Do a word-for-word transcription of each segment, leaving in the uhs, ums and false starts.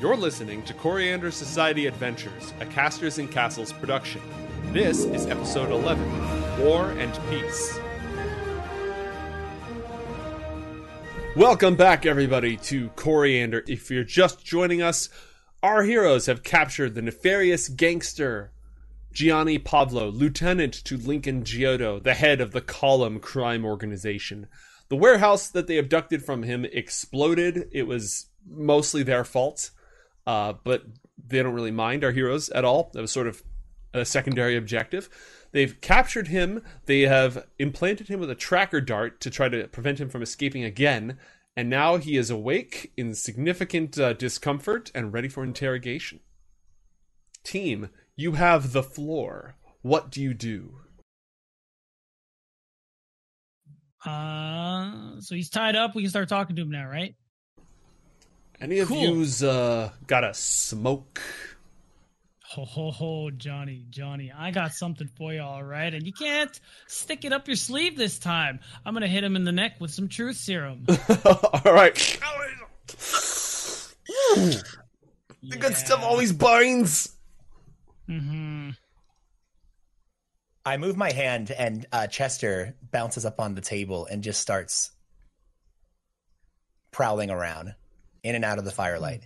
You're listening to Coriander Society Adventures, a Casters and Castles production. This is episode eleven, War and Peace. Welcome back, everybody, to Coriander. If you're just joining us, our heroes have captured the nefarious gangster Gianni Pavlo, lieutenant to Lincoln Giotto, the head of the Column crime organization. The warehouse that they abducted from him exploded. It was mostly their fault, uh, but they don't really mind our heroes at all. That was sort of a secondary objective. They've captured him. They have implanted him with a tracker dart to try to prevent him from escaping again. And now he is awake in significant uh, discomfort and ready for interrogation. Team, you have the floor. What do you do? Uh, so he's tied up. We can start talking to him now, right? Any of Cool. you's uh, got a smoke? Ho, ho, ho, Johnny, Johnny. I got something for you, all right? And you can't stick it up your sleeve this time. I'm going to hit him in the neck with some truth serum. All right. The Yeah. good stuff always binds. Mm-hmm. I move my hand and uh, Chester bounces up on the table and just starts prowling around in and out of the firelight.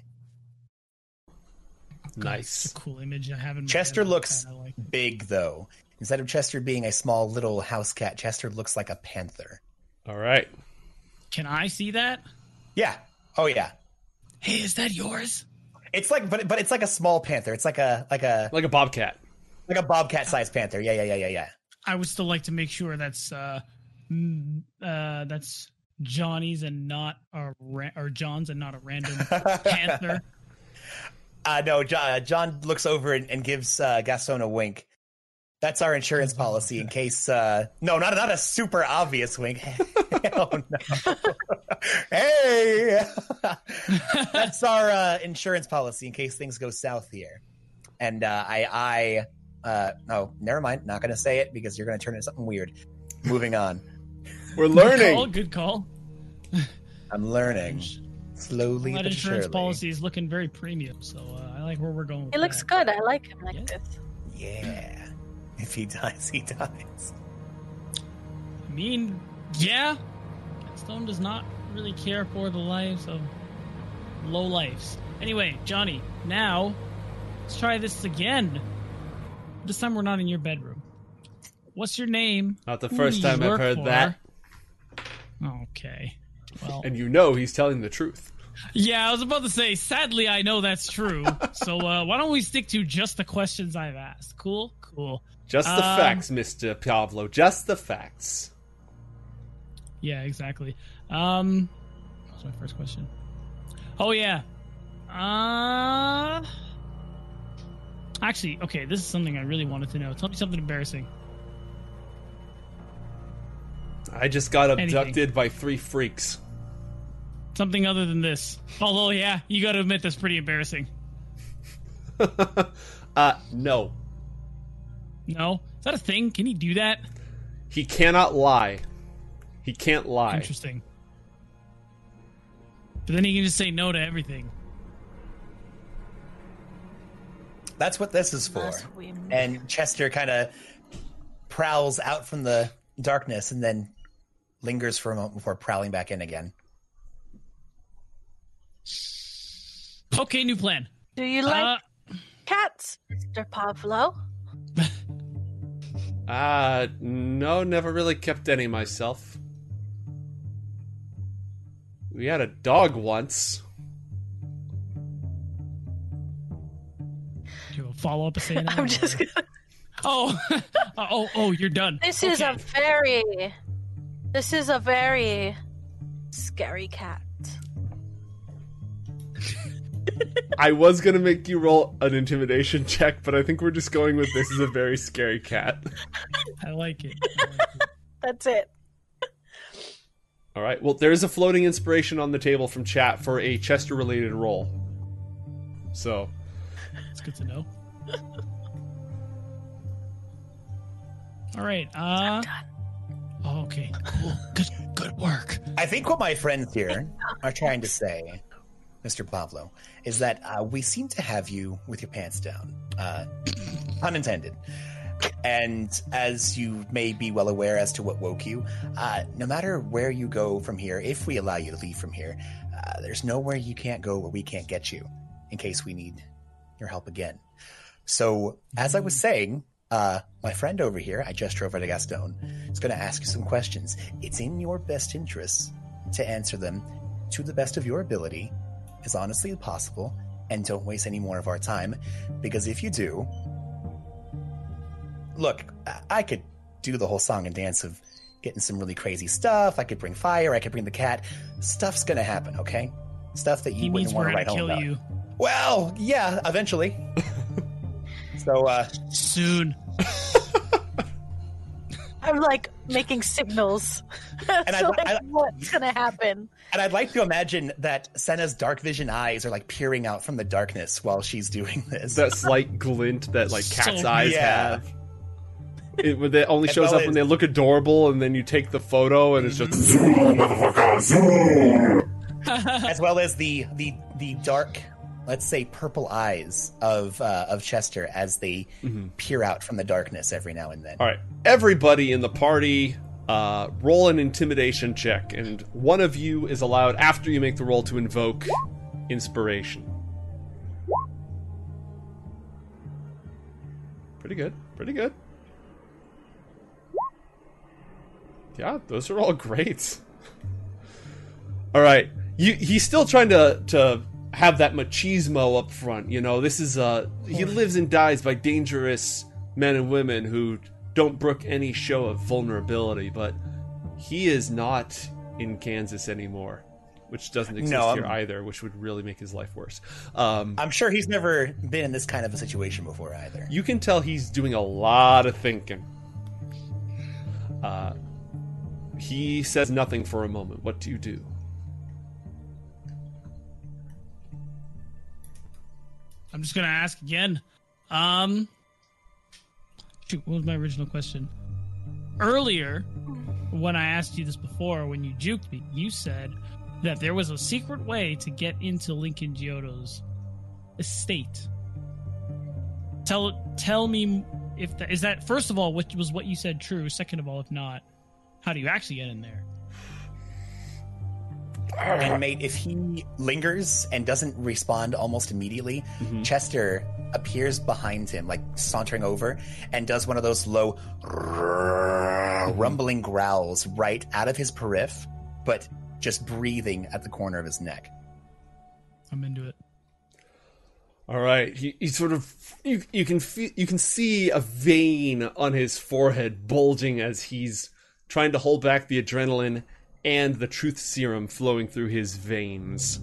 Nice. It's a cool image I have in my Chester head. looks I like. big, though. Instead of Chester being a small little house cat, Chester looks like a panther. All right. Can I see that? Yeah. Oh, yeah. Hey, is that yours? It's like, but but it's like a small panther. It's like a like a Like a bobcat. like a bobcat-sized panther. Yeah, yeah, yeah, yeah, yeah. I would still like to make sure that's uh, mm, uh, that's Johnny's and not a ra- or John's and not a random panther. Uh, no, John, John looks over and, and gives uh, Gaston a wink. That's our insurance policy in case. Uh, no, not not a super obvious wink. Oh no! Hey, that's our uh, insurance policy in case things go south here. And uh, I, I, uh, oh, never mind. Not going to say it because you're going to turn into something weird. Moving on. We're Good learning. call. Good call. I'm learning slowly That but insurance surely. policy is looking very premium, so uh, I like where we're going. With It looks that. good. I like him like Yeah. this. Yeah. If he dies, he dies. I mean, yeah, Stone does not really care for the lives of low lives. Anyway, Johnny, now let's try this again. This time we're not in your bedroom. What's your name? Not the Who first do you time I've work heard for? that. Okay. Well, And you know he's telling the truth. yeah, I was about to say, sadly, I know that's true. So uh, why don't we stick to just the questions I've asked? Cool? Cool. Just the Um, facts, Mister Pavlo. Just the facts. Yeah, exactly. Um, what was my first question? Oh yeah. Uh, actually, okay. This is something I really wanted to know. Tell me something embarrassing. I just got abducted Anything. by three freaks. Something other than this. Although, yeah, you got to admit that's pretty embarrassing. uh, no. No, is that a thing? Can he do that? He cannot lie. He can't lie. Interesting. But then he can just say no to everything. That's what this is for. That's weird. And Chester kind of prowls out from the darkness and then lingers for a moment before prowling back in again. Okay, new plan. Do you like Uh, cats, Mister Pavlo? Uh, no, never really kept any myself. We had a dog once. do you have a follow up to say that? I'm just. Gonna... Oh, oh, oh, you're done. This is Okay. a very. This is a very scary cat. I was gonna make you roll an intimidation check, but I think we're just going with this is a very scary cat. I like it. I like it. That's it. All right. Well, there is a floating inspiration on the table from chat for a Chester-related roll. So, It's good to know. All right. Uh. Done. Oh, okay. Cool. Good. Good work. I think what my friends here are trying to say Mister Pavlo, is that uh, we seem to have you with your pants down. Uh, unintended. And as you may be well aware as to what woke you, uh, no matter where you go from here, if we allow you to leave from here, uh, there's nowhere you can't go where we can't get you in case we need your help again. So, as I was saying, uh, my friend over here, I gesture over to Gaston, is going to ask you some questions. It's in your best interest to answer them to the best of your ability, as honestly as possible, and don't waste any more of our time, because if you do... Look, I could do the whole song and dance of getting some really crazy stuff. I could bring fire. I could bring the cat. Stuff's going to happen, okay? Stuff that you He wouldn't means want we're to write gonna home kill about. you Well, yeah, eventually. so, uh... soon. I'm like making signals. And I'd- like, I'd- what's gonna happen? And I'd like to imagine that Senna's dark vision eyes are like peering out from the darkness while she's doing this. That slight glint that like cat's So- eyes Yeah. have. It, when it only As shows well up as- when they look adorable, and then you take the photo, and it's just As well as the the the dark, let's say, purple eyes of uh, of Chester as they peer out from the darkness every now and then. all right. Everybody in the party, uh, roll an intimidation check, and one of you is allowed after you make the roll to invoke inspiration. Pretty good. Pretty good. Yeah, those are all great. All right, you, he's still trying to to have that machismo up front. You know, this is uh he lives and dies by dangerous men and women who don't brook any show of vulnerability. But he is not in Kansas anymore, which doesn't exist No, here I'm- either, which would really make his life worse. Um, I'm sure he's never been in this kind of a situation before either. you can tell he's doing a lot of thinking. Uh, he says nothing for a moment. What do you do? I'm just gonna ask again. Um, shoot, what was my original question? Earlier, when I asked you this before, when you juked me, you said that there was a secret way to get into Lincoln Giotto's estate. Tell tell me if that is that. First of all, what was what you said true? Second of all, if not, how do you actually get in there? And mate, if he lingers and doesn't respond almost immediately, Mhm. Chester appears behind him, like sauntering over, and does one of those low rumbling growls right out of his periph, but just breathing at the corner of his neck. I'm into it. All right, he, he sort of you you can feel, you can see a vein on his forehead bulging as he's trying to hold back the adrenaline and the truth serum flowing through his veins.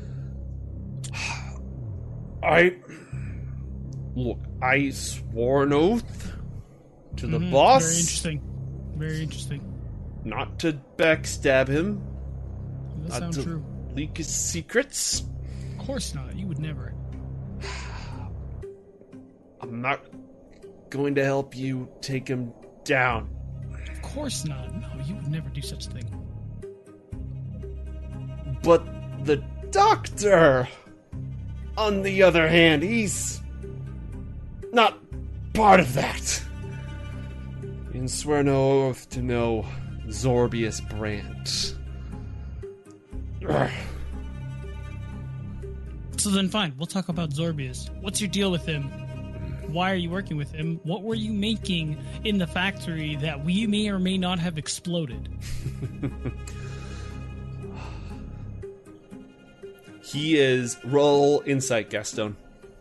I look, I swore an oath to the Mhm, boss Very interesting. Very interesting. not to backstab him, That not sounds to true. leak his secrets. Of course not. You would never. I'm not going to help you take him down. Of course not. No, you would never do such a thing. But the doctor, on the other hand, he's not part of that. You can swear no oath to no Zorbius Brandt. Urgh. So then, fine. We'll talk about Zorbius. What's your deal with him? Why are you working with him? What were you making in the factory that we may or may not have exploded? He is roll insight, Gaston.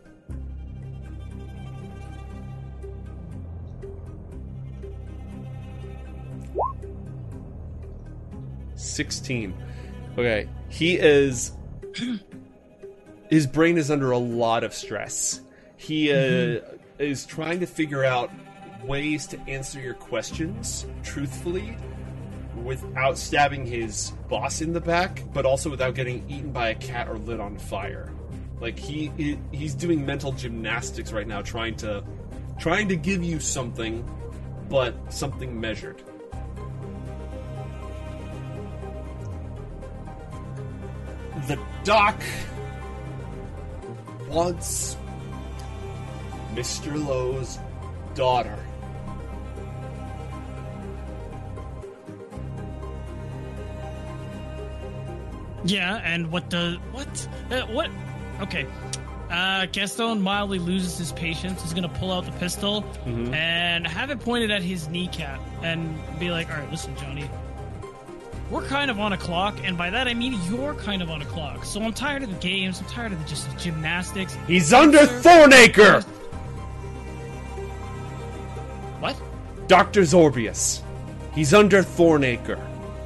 Sixteen. Okay, he is. His brain is under a lot of stress. He uh, mm-hmm. is trying to figure out ways to answer your questions truthfully without stabbing his boss in the back, but also without getting eaten by a cat or lit on fire. Like he, he he's doing mental gymnastics right now, trying to trying to give you something, but something measured. The doc wants Mister Lowe's daughter. Yeah, and what the what? Uh, what? Okay. Uh, Gaston mildly loses his patience. He's gonna pull out the pistol Mhm. and have it pointed at his kneecap and be like, "All right, listen, Johnny. We're kind of on a clock, and by that I mean you're kind of on a clock. So I'm tired of the games. I'm tired of the, just the gymnastics. He's under Thornacre! What? Doctor Zorbius. He's under Thornacre.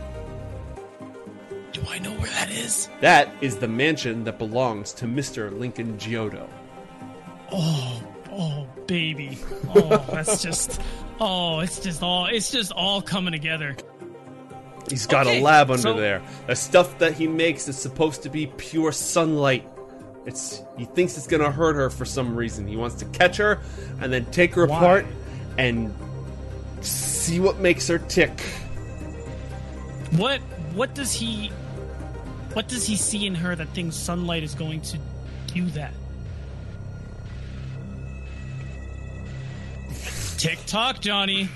Do I know where that is? That is the mansion that belongs to Mister Lincoln Giotto. Oh, oh, baby. Oh, that's just. Oh, it's just all. It's just all coming together. He's got Okay, a lab under so- there. The stuff that he makes is supposed to be pure sunlight. It's he thinks it's gonna hurt her for some reason. He wants to catch her and then take her Why? apart and see what makes her tick. What? What does he? What does he see in her that thinks sunlight is going to do that? Tick tock, Johnny.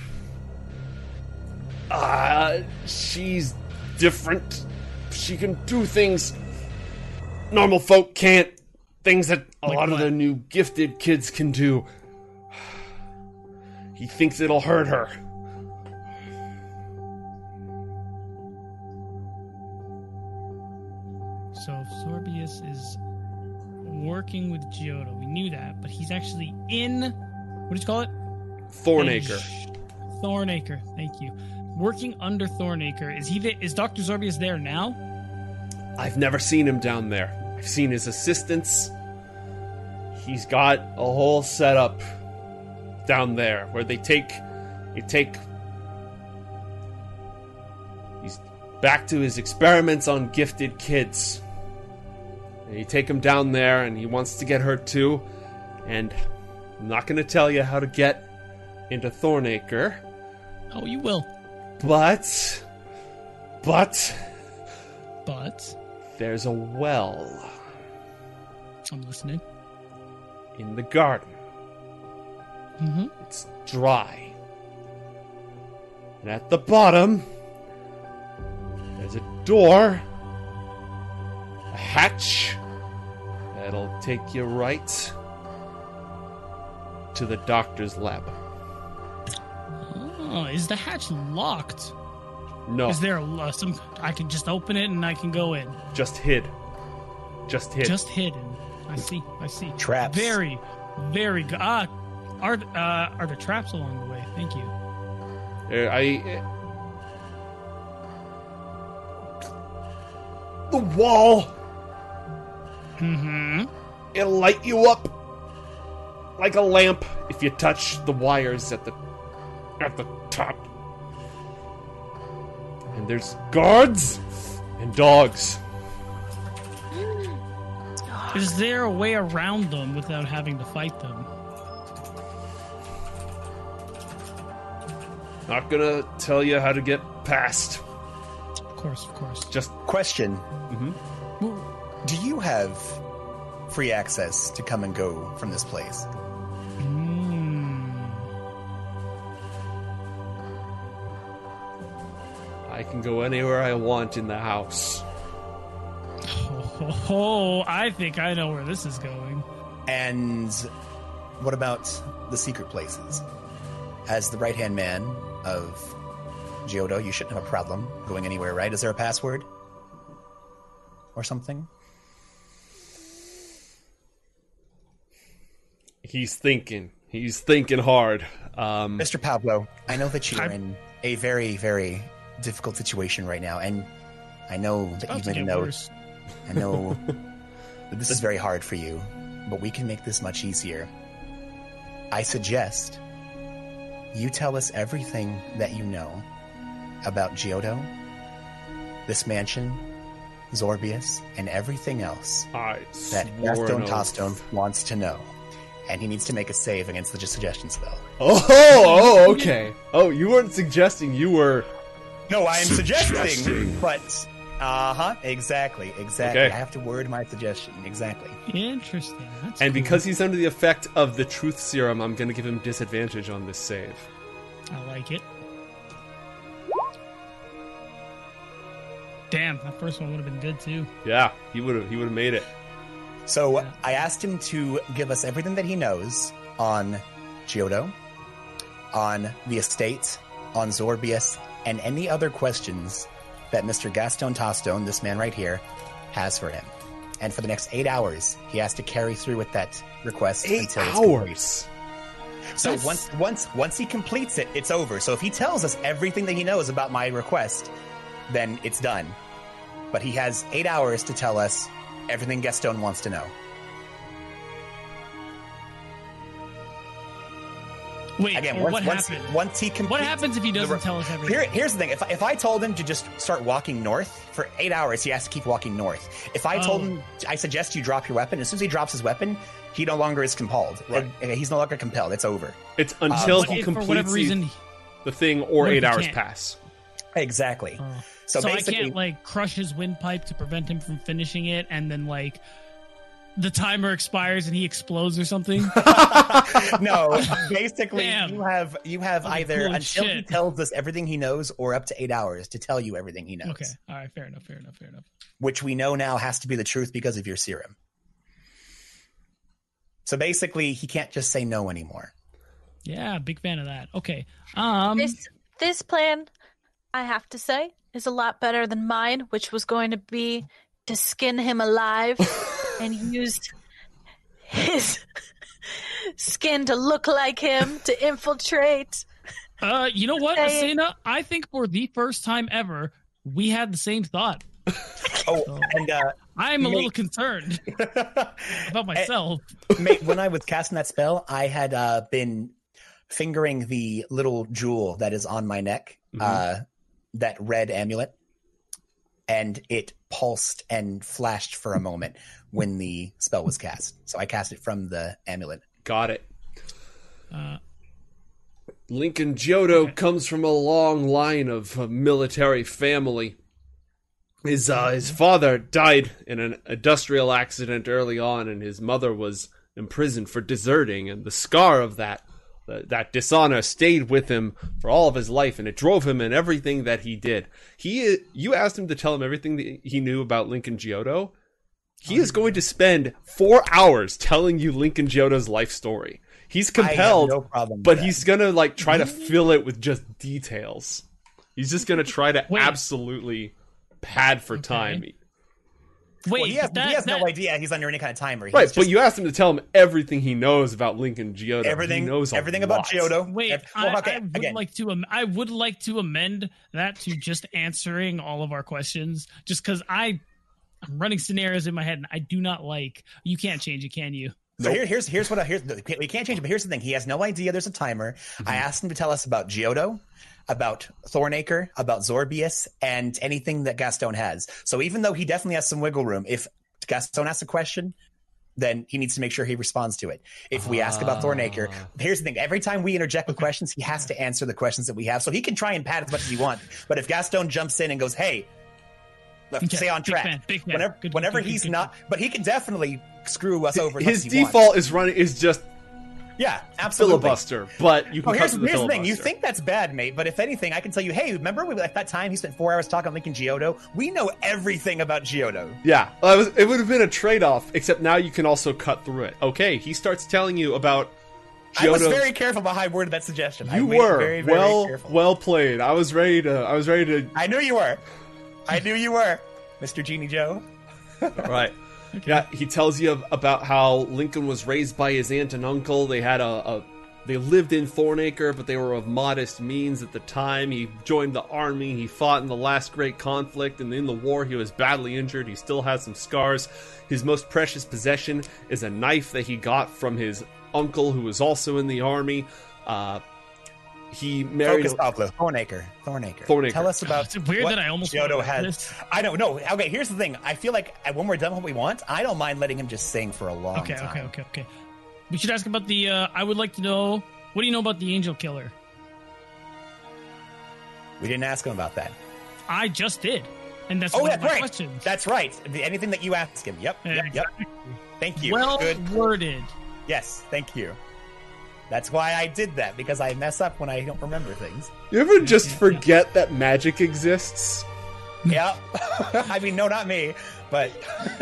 Ah, she's different. She can do things normal folk can't. Things that a Like lot of what? the new gifted kids can do. He thinks it'll hurt her. So if Zorbius is working with Giotto, we knew that, but he's actually in. What did you call it? Thornacre. Thornacre. Thank you. Working under Thornacre. Is he? The, is Doctor Zorbius there now? I've never seen him down there. I've seen his assistants. He's got a whole setup down there where they take they take he's back to his experiments on gifted kids. And you take him down there and he wants to get her too. And I'm not gonna tell you how to get into Thornacre, Oh, you will. but but But there's a well I'm listening. in the garden. Mm-hmm. It's dry. And at the bottom, there's a door, a hatch that'll take you right to the doctor's lab. Oh, is the hatch locked? No, Is there a, uh, some? I can just open it and I can go in. just hid. Just hid. Just hidden. I see. I see. Traps. Very, very good. Ah, are th- uh, are there traps along the way? Thank you. Uh, I. The wall. Mm-hmm. It'll light you up like a lamp if you touch the wires at the at the top. And there's guards and dogs. Is there a way around them without having to fight them? Not gonna tell you how to get past. Of course, of course. Just Question: Well, do you have free access to come and go from this place? mm, I can go anywhere I want in the house. oh, oh, I think I know where this is going. And what about the secret places? As the right-hand man of Giotto, you shouldn't have a problem going anywhere, right? Is there a password? Or something? He's thinking. He's thinking hard. Um, Mister Pablo, I know that you're I'm- in a very, very difficult situation right now, and I know that About you've to made a get note. worse. I know that this is very hard for you, but we can make this much easier. I suggest you tell us everything that you know about Giotto, this mansion, Zorbius, and everything else I that swore Gaston an oath. Costone wants to know. And he needs to make a save against the suggestion spell. Oh, oh, okay. Oh, you weren't suggesting. You were. No, I am Suggesting. suggesting, but Uh-huh, exactly, exactly. Okay. I have to word my suggestion, exactly. Interesting. That's And cool. because he's under the effect of the truth serum, I'm going to give him disadvantage on this save. I like it. Damn, that first one would have been good too. Yeah, he would have he would have made it. So Yeah. I asked him to give us everything that he knows on Giotto, on the estate, on Zorbius, and any other questions that Mister Gaston Tostone, this man right here, has for him. And for the next eight hours, he has to carry through with that request Eight until it's complete. hours. So That's- once once once he completes it, it's over. So if he tells us everything that he knows about my request, then it's done. But he has eight hours to tell us everything Gaston wants to know. Wait, Again, or once, what once, happened? once he completes, What happens if he doesn't the- tell us everything? Here, here's the thing. If, if I told him to just start walking north for eight hours, he has to keep walking north. If I told Oh. him, I suggest you drop your weapon. As soon as he drops his weapon, he no longer is compelled. Right. Uh, He's no longer compelled. It's over. It's until Uh, But he if for completes whatever the- reason, the thing or What if eight he hours can't? pass. Exactly. oh. So so, I basically- can't like crush his windpipe to prevent him from finishing it, and then like the timer expires and he explodes or something. No, basically, Damn. you have you have That'd be either cool as until he shit. tells us everything he knows, or up to eight hours to tell you everything he knows. Okay, all right, fair enough, fair enough, fair enough. Which we know now has to be the truth because of your serum. So basically, he can't just say no anymore. Yeah, big fan of that. Okay, um, This this plan, I have to say, is a lot better than mine, which was going to be to skin him alive and used his skin to look like him to infiltrate. uh, you know what, Say- Asena? I think for the first time ever, we had the same thought. Oh, and uh, I'm a Mate. little concerned about myself. mate, when I was casting that spell, I had uh, been fingering the little jewel that is on my neck, Mhm. uh, that red amulet, and it pulsed and flashed for a moment when the spell was cast. So I cast it from the amulet. Got it. Uh, Lincoln Giotto Okay. comes from a long line of a military family. His uh, his father died in an industrial accident early on, and his mother was imprisoned for deserting. And the scar of that uh, that dishonor stayed with him for all of his life, and it drove him in everything that he did. He, you asked him to tell him everything that he knew about Lincoln Giotto. He is going to spend four hours telling you Lincoln Giotto's life story. He's compelled, I have no problem with but that. he's gonna like try to fill it with just details. He's just gonna try to Wait. absolutely pad for time. wait, Well, he has, that, he has that, no idea he's under any kind of timer. He's Right, just but you asked him to tell him everything he knows about Lincoln Giotto. everything he knows a everything about lot. Giotto. Wait, Ev- I, well, okay, I would again, like to. am- I would like to amend that to just answering all of our questions, just because I, I'm running scenarios in my head, and I do not like. You can't change it, can you? So here, here's here's what I, here's the, we can't change it. But here's the thing: he has no idea there's a timer. Mm-hmm. I asked him to tell us about Giotto, about Thornacre, about Zorbius, and anything that Gaston has. So even though he definitely has some wiggle room, if Gaston asks a question, then he needs to make sure he responds to it. If we ask about Thornacre, Ah. here's the thing: every time we interject with questions, he has to answer the questions that we have. So he can try and pad as much as he wants. But if Gaston jumps in and goes, "Hey," let's Okay, stay on big track. fan, big fan. Whenever, Good, good, whenever good, good, he's good, not, but he can definitely screw us over. as much His as he wants. default is running is just Yeah, absolutely. filibuster, but you can Oh, cut here's, to the here's the thing. You filibuster. think that's bad, mate, but if anything, I can tell you, hey, remember we, at that time he spent four hours talking on Lincoln Giotto? We know everything about Giotto. Yeah, well, it, was, it would have been a trade-off, except now you can also cut through it. Okay, he starts telling you about I was Giotto's- very careful about how I worded that suggestion. I You made it were very, very well, careful. well played. I was ready to. I was ready to. I knew you were. I knew you were, Mister Genie Joe. Right. Yeah, he tells you ab- about how Lincoln was raised by his aunt and uncle. They had a, a they lived in Thornacre, but they were of modest means at the time. He joined the army. He fought in the last great conflict, and in the war he was badly injured. He still has some scars. His most precious possession is a knife that he got from his uncle, who was also in the army. Uh, he married. Focus, Pablo. Thornacre. Thornacre. Thornacre. Tell us about It's weird what that I almost Giotto went like had. this. I don't know. Okay, here's the thing. I feel like when we're done with what we want, I don't mind letting him just sing for a long Okay, time. okay, okay, okay. We should ask about the. Uh, I would like to know. What do you know about the Angel Killer? We didn't ask him about that. I just did. And that's Oh, one that's of my right. questions. That's right. The, anything that you ask him. Yep. Yep. Exactly. Yep. Thank you. Well Good. worded. Yes. Thank you. That's why I did that, because I mess up when I don't remember things. You ever just yeah, forget that magic exists? Yeah. I mean, no, not me, but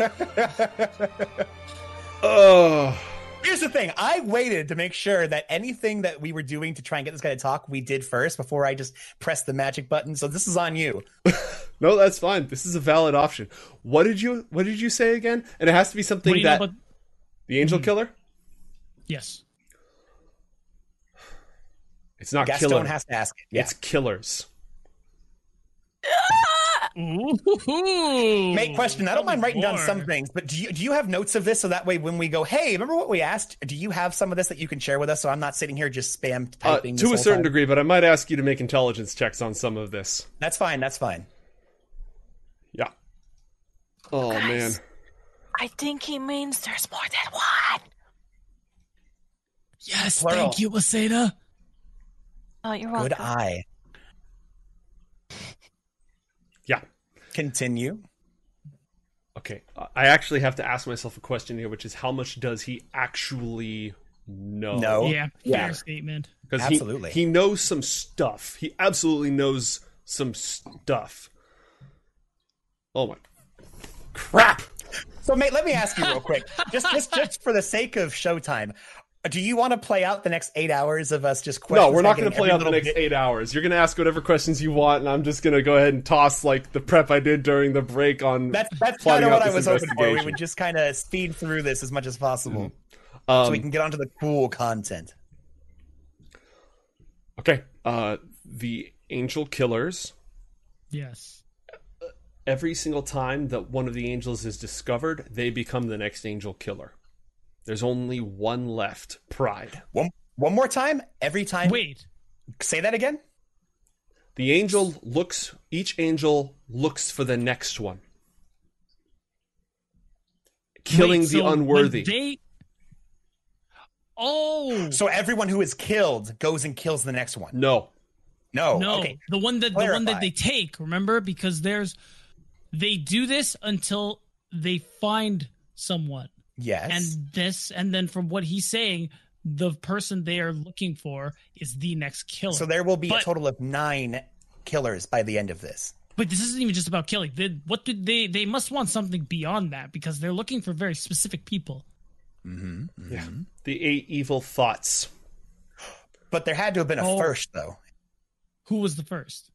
Oh. here's the thing. I waited to make sure that anything that we were doing to try and get this guy to talk, we did first before I just pressed the magic button. So this is on you. No, that's fine. This is a valid option. What did you What did you say again? And it has to be What something do you that know about... the Angel Mhm. Killer. Yes. It's not Gaston killer. has to ask it. Yeah. It's killers. Ooh. Mate, question. I don't mind writing down More. some things, but do you do you have notes of this so that way when we go, hey, remember what we asked? Do you have some of this that you can share with us so I'm not sitting here just spam Uh, typing? this to a whole certain time? degree, but I might ask you to make intelligence checks on some of this. That's fine. That's fine. Yeah. Oh Guys. man. I think he means there's more than one. Yes, Plural. thank you, Maseda. Oh, you're Good welcome. eye. Yeah. Continue. Okay. Uh, I actually have to ask myself a question here, which is how much does he actually know? No. Yeah, Yeah. fair statement. Because Absolutely. He, he knows some stuff. He absolutely knows some stuff. Oh my crap. So, mate, let me ask you real quick, just just just for the sake of showtime, do you want to play out the next eight hours of us just questions? No, we're not going to getting play every out the little next bit- eight hours. You're going to ask whatever questions you want, and I'm just going to go ahead and toss like the prep I did during the break on. That's that's kind plotting of what out I this was hoping for. We investigation. would just kind of speed through this as much as possible, Um, so we can get onto the cool content. Okay. Uh, the Angel Killers. Yes. Every single time that one of the angels is discovered, they become the next Angel Killer. There's only one left. Pride. One one more time. Every time. Wait. Say that again. The angel looks. Each angel looks for the next one, killing Wait, the so when unworthy. They... Oh. So everyone who is killed goes and kills the next one. No. No. no, Okay. the one that the one that Clarify. they take, remember? Because there's they do this until they find someone. Yes. And this and then from what he's saying, the person they are looking for is the next killer. so there will be a But- total of nine killers by the end of this. But this isn't even just about killing. They, what did they they must want something beyond that because they're looking for very specific people. Mm-hmm. Yeah. The eight evil thoughts. But there had to have been a Oh. first, though. Who was the first?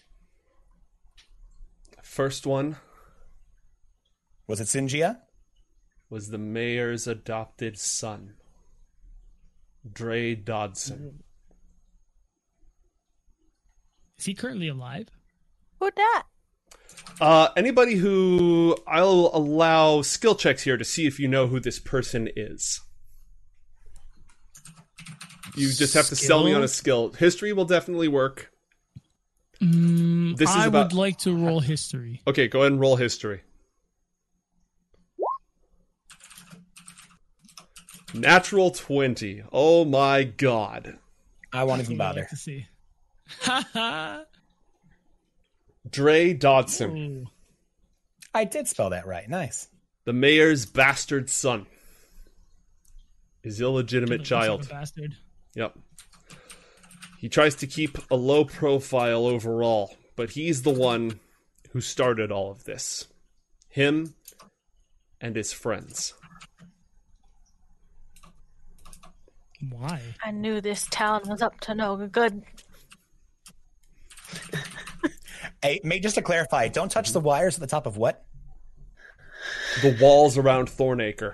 First one Was it Sinjia? was the mayor's adopted son, Dre Dodson. Is he currently alive? Who that? Uh, anybody who I'll allow skill checks here to see if you know who this person is. You just have to sell me on a skill. History will definitely work. Mm, This is I about- would like to roll history. Okay, go ahead and roll history. Natural twenty. Oh my god. I won't That's even what I bother. like to see. Ha ha. Dre Dodson, Ooh. I did spell that right. Nice. the mayor's bastard son. His illegitimate Looks like a child. bastard. Yep. He tries to keep a low profile overall, but he's the one who started all of this. Him and his friends. Why? I knew this town was up to no good. Hey, mate, just to clarify, don't touch the wires at the top of what? The walls around Thornacre.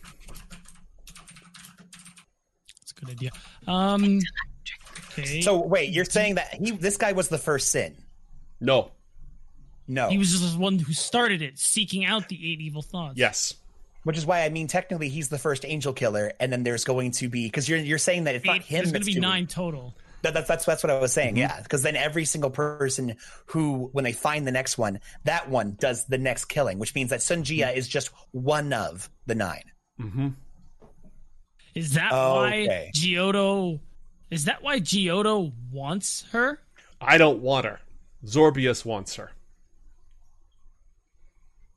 That's a good idea. Um. Okay. So wait, you're saying that he, this guy was the first sin? No. No. he was just the one who started it, seeking out the eight evil thoughts. Yes. Which is why I mean, technically, he's the first angel killer, and then there's going to be because you're you're saying that it's not Eight, him. there's going that's to be doing- nine total. That, that's that's that's what I was saying. Yeah, because then every single person who, when they find the next one, that one does the next killing, which means that Sunjia is just one of the nine. Mm-hmm. Is that Okay. why Giotto? Is that why Giotto wants her? I don't want her. Zorbius wants her.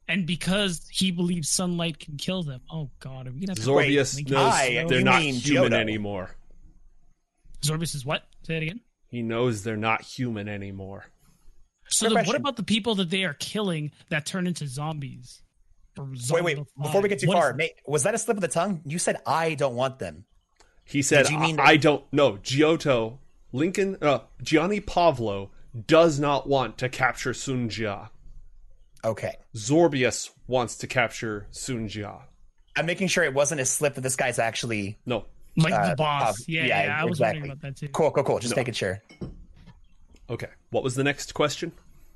And because he believes sunlight can kill them. Oh God, are we gonna have to Zorbius Wait, knows I- they're you not mean human Giotto. anymore. Zorbius is what? Say it again. He knows they're not human anymore. So Good then what question. about the people that they are killing that turn into zombies? Or Wait, wait. zombified? Before we get too What is- far, mate, was that a slip of the tongue? You said I don't want them. He said, Did you mean I, that- I don't know. Giotto, Lincoln, uh, Gianni Pavlo does not want to capture Sunjia. Okay. Zorbius wants to capture Sunjia. I'm making sure it wasn't a slip that this guy's actually. No. like uh, the boss? Pav- yeah, yeah, yeah, I was exactly. wondering about that too. Cool, cool, cool. Just No. making sure. Okay. What was the next question?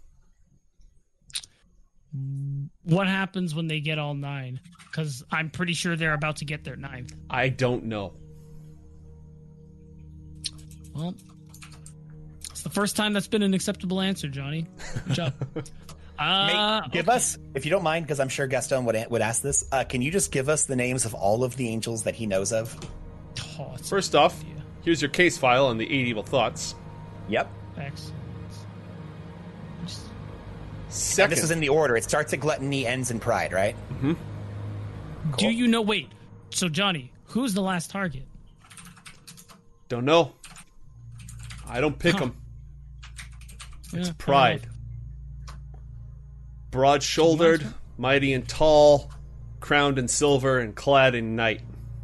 What happens when they get all nine? Because I'm pretty sure they're about to get their ninth. I don't know. Well, it's the first time that's been an acceptable answer, Johnny. Good job. Uh, Mate, give okay. us, if you don't mind, because I'm sure Gaston would would ask this. Uh, can you just give us the names of all of the angels that he knows of? Oh, it's First off, here's your case file on the eight evil thoughts. Yep. excellent. Just- And Second, this is in the order. It starts at gluttony, ends in pride, right? Do you know? Wait. So Johnny, who's the last target? don't know. I don't pick Huh. them. Yeah, Pride. Broad-shouldered, mighty and tall, crowned in silver and clad in night.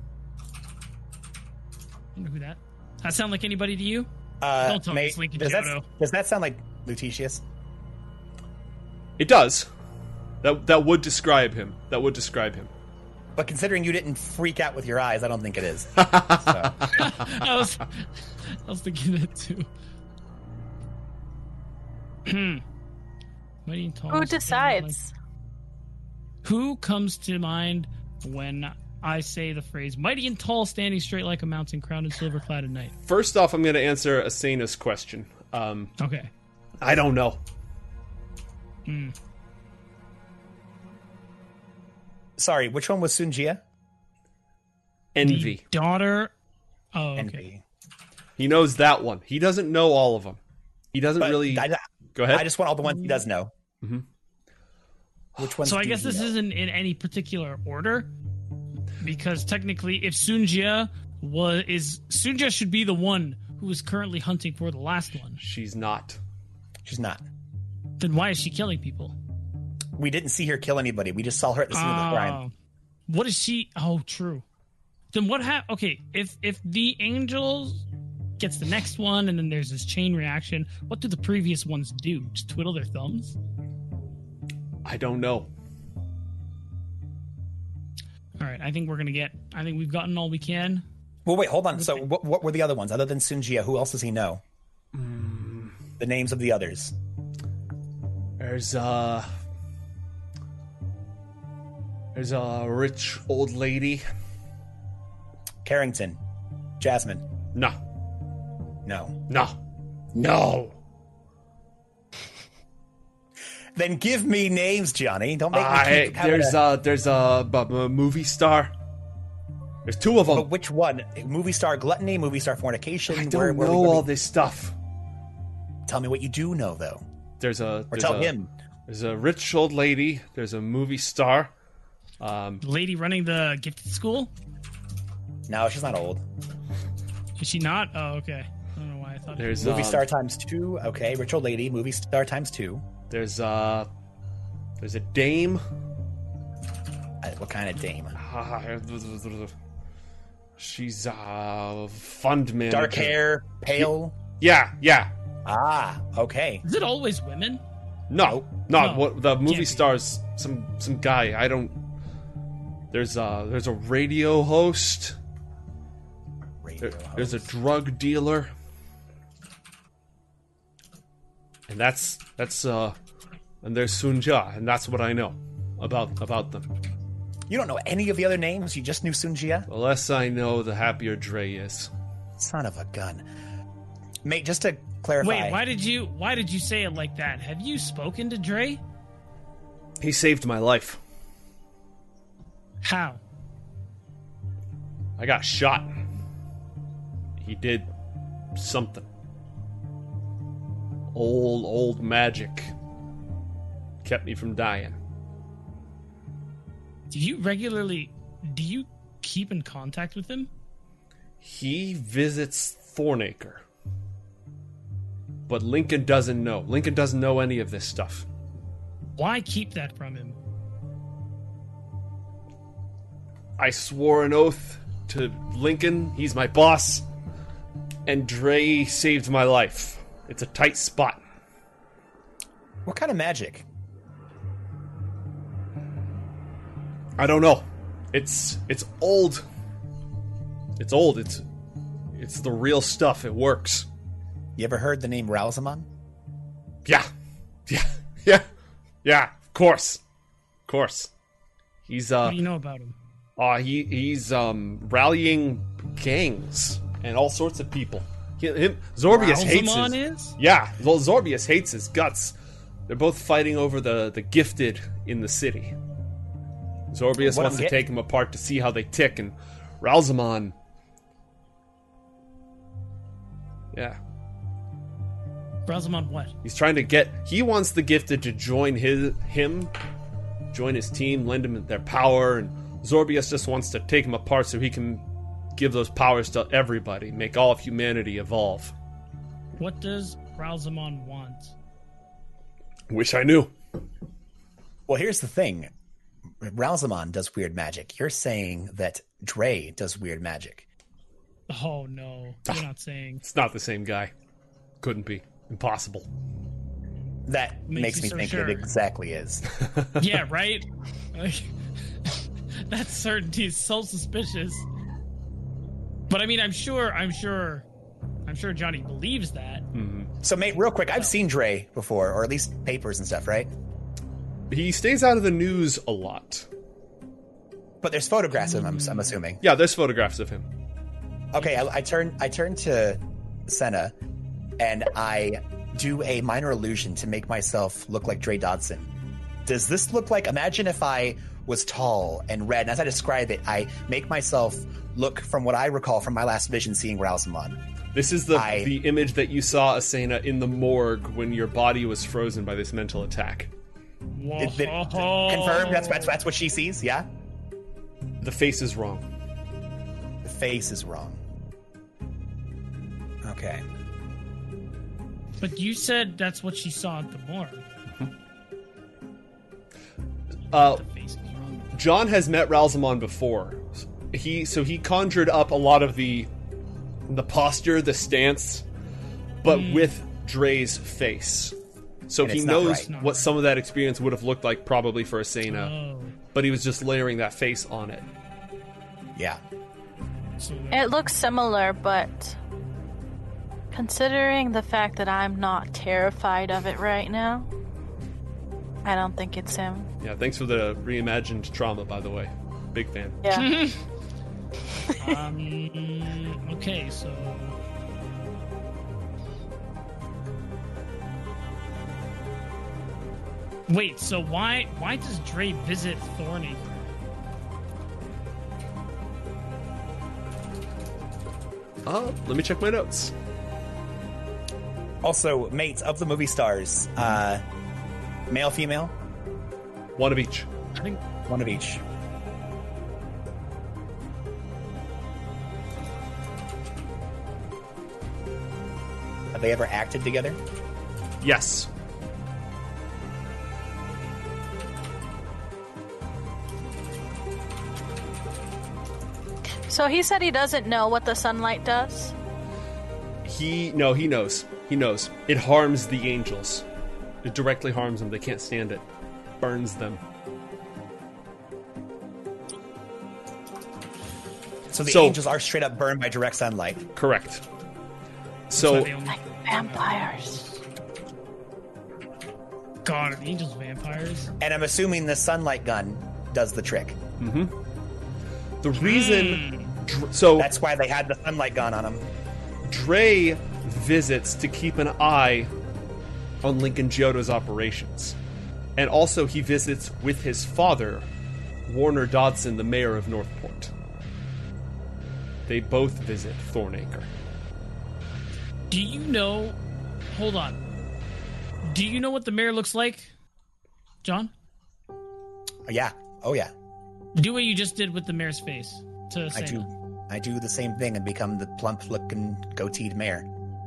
I wonder who that. That sound like anybody to you? Uh, Don't tell me mate, it's Lincoln does that, Giotto. does that sound like Lutetius? It does. That that would describe him. That would describe him. But considering you didn't freak out with your eyes, I don't think it is. So, I was, I was thinking that too. Hmm. Mighty and tall, Who standing decides? like- Who comes to mind when I say the phrase "mighty and tall, standing straight like a mountain, crowned in silver, clad in night"? First off, I'm going to answer Asena's question. Um, Okay. I don't know. Hmm. sorry, which one was Sunjia? Envy. The daughter. Oh, okay. Envy. He knows that one. He doesn't know all of them. He doesn't But really. I, Go ahead. I just want all the ones he does know. Mhm. Which ones? So I do guess you this know? isn't in any particular order, because technically, if Sunjia was is Sunjia should be the one who is currently hunting for the last one. She's not. She's not. Then why is she killing people? We didn't see her kill anybody. We just saw her at the scene of the crime. Oh. What is she? Oh, true. Then what hap Okay, if if the angel gets the next one, and then there's this chain reaction, what do the previous ones do? Just twiddle their thumbs? I don't know. All right, I think we're gonna get. I think we've gotten all we can. Well, wait, hold on. So, what, what were the other ones other than Sunjia? Who else does he know? The names of the others. There's uh There's a rich old lady. Carrington, Jasmine. No. No. No. No. Then give me names, Johnny. Don't make me I, keep having there's a- uh there's a, b- b- movie star. There's two of them. But which one? Movie star gluttony, movie star fornication. I don't where, where know we- where all we- this stuff. Tell me what you do know, though, There's a or there's tell a, him. There's a rich old lady. There's a movie star. Um, The lady running the gifted school? No, she's not old. Is she not? Oh, okay. I don't know why I thought. there's Movie um, star times two. Okay, rich old lady. Movie star times two. There's uh there's a dame. Uh, what kind of dame? She's a fund manager. Dark hair, pale. Yeah, yeah. Ah, okay. Is it always women? No, no. No, What the movie can't be. stars? Some some guy. I don't. There's a there's a radio host. Radio There- there's a host. drug dealer. And that's that's uh, and there's Sunja, and that's what I know about about them. You don't know any of the other names. You just knew Sunjia. The less I know, the happier Dre is. Son of a gun, mate. Just to clarify. Wait, why did you why did you say it like that? Have you spoken to Dre? He saved my life. How? I got shot. He did something. Old, old magic kept me from dying. Do you regularly, do you keep in contact with him? He visits Thornacre. But Lincoln doesn't know. Lincoln doesn't know any of this stuff. Why keep that from him? I swore an oath to Lincoln. He's my boss. And Dre saved my life. It's a tight spot. What kind of magic? I don't know. It's it's old. It's old. It's it's the real stuff. It works. You ever heard the name Ralzamon? Yeah. Yeah. Yeah. Yeah. Of course. Of course. He's uh What do you know about him? uh he he's um rallying gangs and all sorts of people. He, him Zorbius hates his, Ralzamon is? Yeah, well, Zorbius hates his guts. They're both fighting over the the gifted in the city. Zorbius What wants I'm to get- take them apart to see how they tick, and Ralzamon, yeah, Ralzamon what? he's trying to get. He wants the gifted to join his him, join his team, lend him their power, and Zorbius just wants to take them apart so he can give those powers to everybody, make all of humanity evolve. What does Ralzamon want? Wish I knew. Well, here's the thing. Ralzamon does weird magic. You're saying that Dre does weird magic. Oh no, you're not saying. It's not the same guy. Couldn't be. Impossible. That Makes makes you me so think sure. it exactly is. Yeah, right? Like, that certainty is so suspicious. But I mean, I'm sure, I'm sure, I'm sure Johnny believes that. So, mate, real quick, I've seen Dre before, or at least papers and stuff, right? He stays out of the news a lot. But there's photographs of him, I'm, I'm assuming. Yeah, there's photographs of him. Okay, I, I turn I turn to Senna, and I do a minor illusion to make myself look like Dre Dodson. Does this look like? Imagine if I was tall and red, and as I describe it, I make myself look from what I recall from my last vision, seeing Ralzamon. This is the I- the image that you saw, Asena, in the morgue when your body was frozen by this mental attack. Whoa. It- it- confirmed. That's, that's that's what she sees. Yeah, The face is wrong. the face is wrong. Okay. But you said that's what she saw at the morgue. Uh, The face is wrong. John has met Ralzamon before. He so he conjured up a lot of the the posture, the stance, but with Dre's face. So And he it's not knows right. what some of that experience would have looked like probably for Asena, Oh, but he was just layering that face on it. Yeah. so It looks similar, but considering the fact that I'm not terrified of it right now, I don't think it's him. Yeah, thanks for the reimagined trauma, by the way. Big fan. Yeah. um, okay, so wait, so why why does Dre visit Thornacre? Uh, let me check my notes. Also, mates of the movie stars, uh, male, female, One of each. I think one of each. Have they ever acted together? Yes. So he said he doesn't know what the sunlight does. He no, he knows. He knows. It harms the angels. It directly harms them. They can't stand it. Burns them. So the So- angels are straight up burned by direct sunlight. Correct. that's why So they only- Like vampires. God, are the angels vampires? And I'm assuming the sunlight gun does the trick. the reason, Dr- so That's why they had the sunlight gun on them. Dre visits to keep an eye on Lincoln Giotto's operations, and also he visits with his father, Warner Dodson, the mayor of Northport. They both visit Thornacre. Do you know? Hold on. Do you know what the mayor looks like, John? Yeah. Oh, yeah. Do what you just did with the mayor's face to I do. Sena. I do the same thing and become the plump-looking, goateed mayor.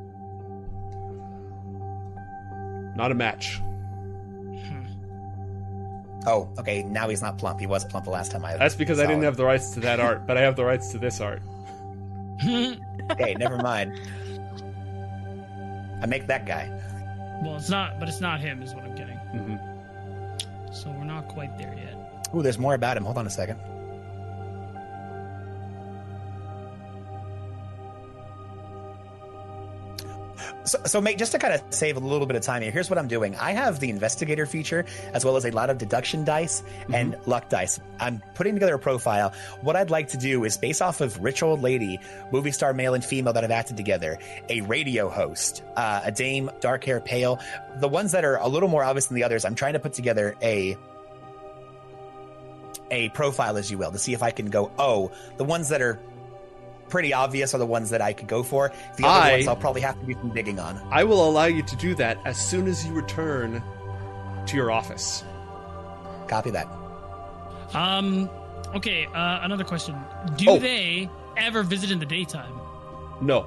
Not a match. Oh, okay. Now he's not plump. He was plump the last time I. That's because saw I didn't him. have the rights to that art, but I have the rights to this art. Hey, never mind. I make that guy. Well, it's not, but it's not him, is what I'm getting. Mm-hmm. So we're not quite there yet. Ooh, there's more about him. Hold on a second. So, so mate, just to kind of save a little bit of time here, here's what I'm doing. I have the investigator feature as well as a lot of deduction dice and luck dice. I'm putting together a profile. What I'd like to do is, based off of rich old lady, movie star male and female that have acted together, a radio host, uh, a dame, dark hair, pale, the ones that are a little more obvious than the others, I'm trying to put together a a profile, as you will, to see if I can go, oh, the ones that are pretty obvious are the ones that I could go for. The other I- ones I'll probably have to do some digging on. I will allow you to do that as soon as you return to your office. Copy that. Um, okay, uh, another question. Do Oh. they ever visit in the daytime? No.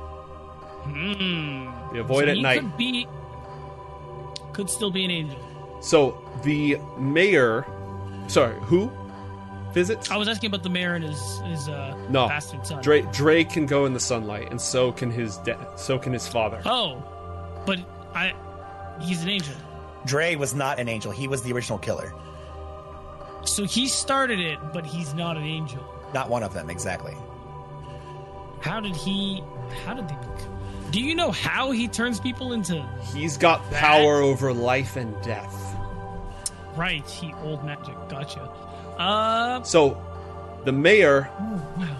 Hmm. You avoid So at he night. Could be, could still be an angel. So the mayor, sorry, who visits? I was asking about the mayor and his his uh, No. bastard son. Dre, Dre can go in the sunlight, and so can his de- so can his father. Oh, but I, he's an angel. Dre was not an angel. He was the original killer. So he started it, but he's not an angel. Not one of them, exactly. How did he? How did they? Do you know how he turns people into? He's got power over life and death. Right, he old magic. Gotcha. Uh, So the mayor, oh, wow.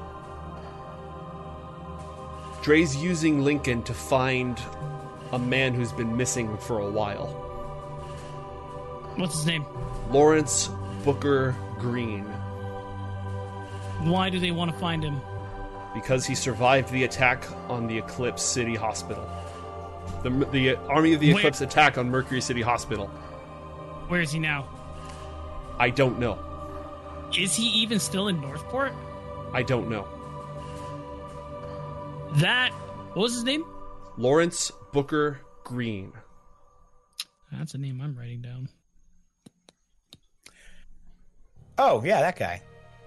Dre's using Lincoln to find a man who's been missing for a while. What's his name? Lawrence Booker Green. Why do they want to find him? Because he survived the attack on the Eclipse City Hospital. The, the Army of the Where- Eclipse attack on Mercury City Hospital. Where is he now? I don't know. Is he even still in Northport? I don't know. That. What was his name? Lawrence Booker Green. That's a name I'm writing down. Oh, yeah, that guy.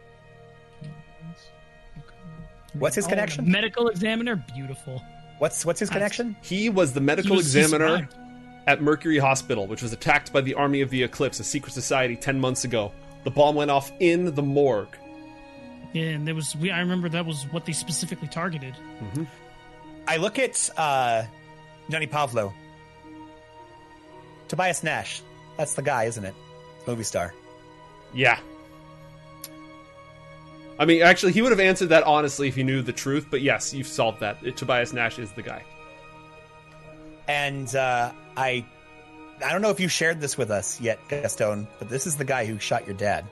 What's his Oh, connection? the medical examiner. Beautiful. What's what's his That's- connection? He was the medical He was- he examiner survived. at Mercury Hospital, which was attacked by the Army of the Eclipse, a secret society, ten months ago. The bomb went off in the morgue. Yeah, and there was. We, I remember that was what they specifically targeted. I look at uh, Johnny Pavlo. Tobias Nash. That's the guy, isn't it? Movie star. Yeah. I mean, actually, he would have answered that honestly if he knew the truth, but yes, you've solved that. It, Tobias Nash is the guy. And uh, I I don't know if you shared this with us yet, Gaston, but this is the guy who shot your dad.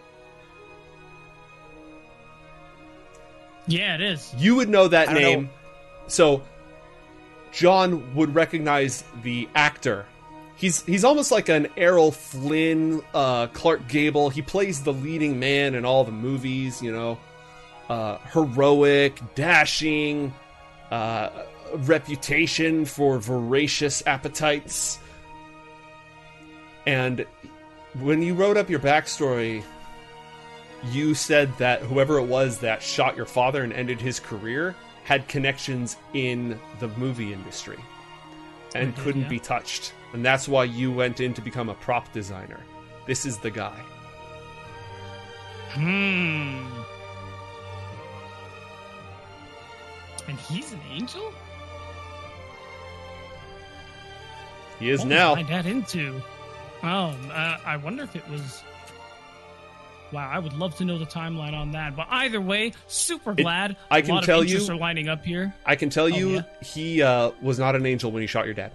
Yeah, it is. You would know that I don't name. know. So, John would recognize the actor. He's he's almost like an Errol Flynn, uh, Clark Gable. He plays the leading man in all the movies, you know. Uh, heroic, dashing, uh, reputation for voracious appetites. And when you wrote up your backstory, you said that whoever it was that shot your father and ended his career had connections in the movie industry and I did, couldn't yeah. be touched. And that's why you went in to become a prop designer. This is the guy. Hmm. And he's an angel? He is What now. was my dad into? Oh, uh, I wonder if it was. Wow, I would love to know the timeline on that. But either way, super glad. I a can lot tell of interests you- are lining up here. I can tell you, yeah? he uh, was not an angel when he shot your dad.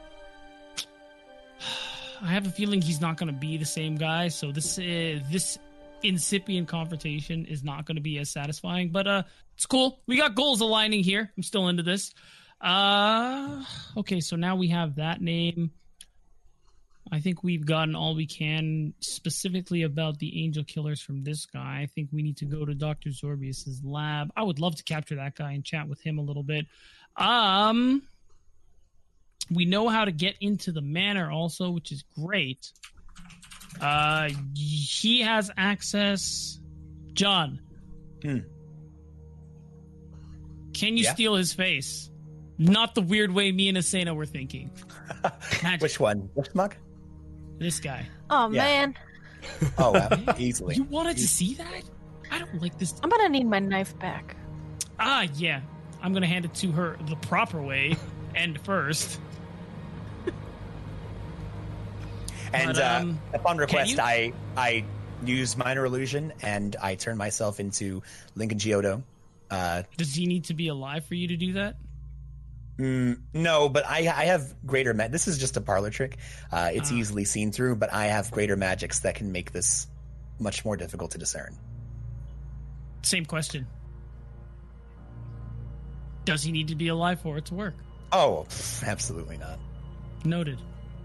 I have a feeling he's not going to be the same guy. So this uh, this incipient confrontation is not going to be as satisfying. But uh, it's cool. We got goals aligning here. I'm still into this. Uh, okay, so now we have that name. I think we've gotten all we can specifically about the angel killers from this guy. I think we need to go to Doctor Zorbius's lab. I would love to capture that guy and chat with him a little bit. Um, we know how to get into the manor also, which is great. Uh, he has access. John, Hmm. can you Yeah? steal his face? Not the weird way me and Asena were thinking. Magic. Which one? Which mug? This guy. Oh Yeah. man, Oh, wow. Easily. You wanted to see that? I don't like this. I'm gonna need my knife back. Ah, yeah. I'm going to hand it to her the proper way and first. And But, um, uh, upon request, you? I I use minor illusion and I turn myself into Lincoln Giotto. Uh, Does he need to be alive for you to do that? mm, no, but I I have greater ma- This is just a parlor trick. Uh, it's Ah. easily seen through, but I have greater magics that can make this much more difficult to discern. Same question. Does he need to be alive for it to work? Oh, pff, absolutely not. Noted.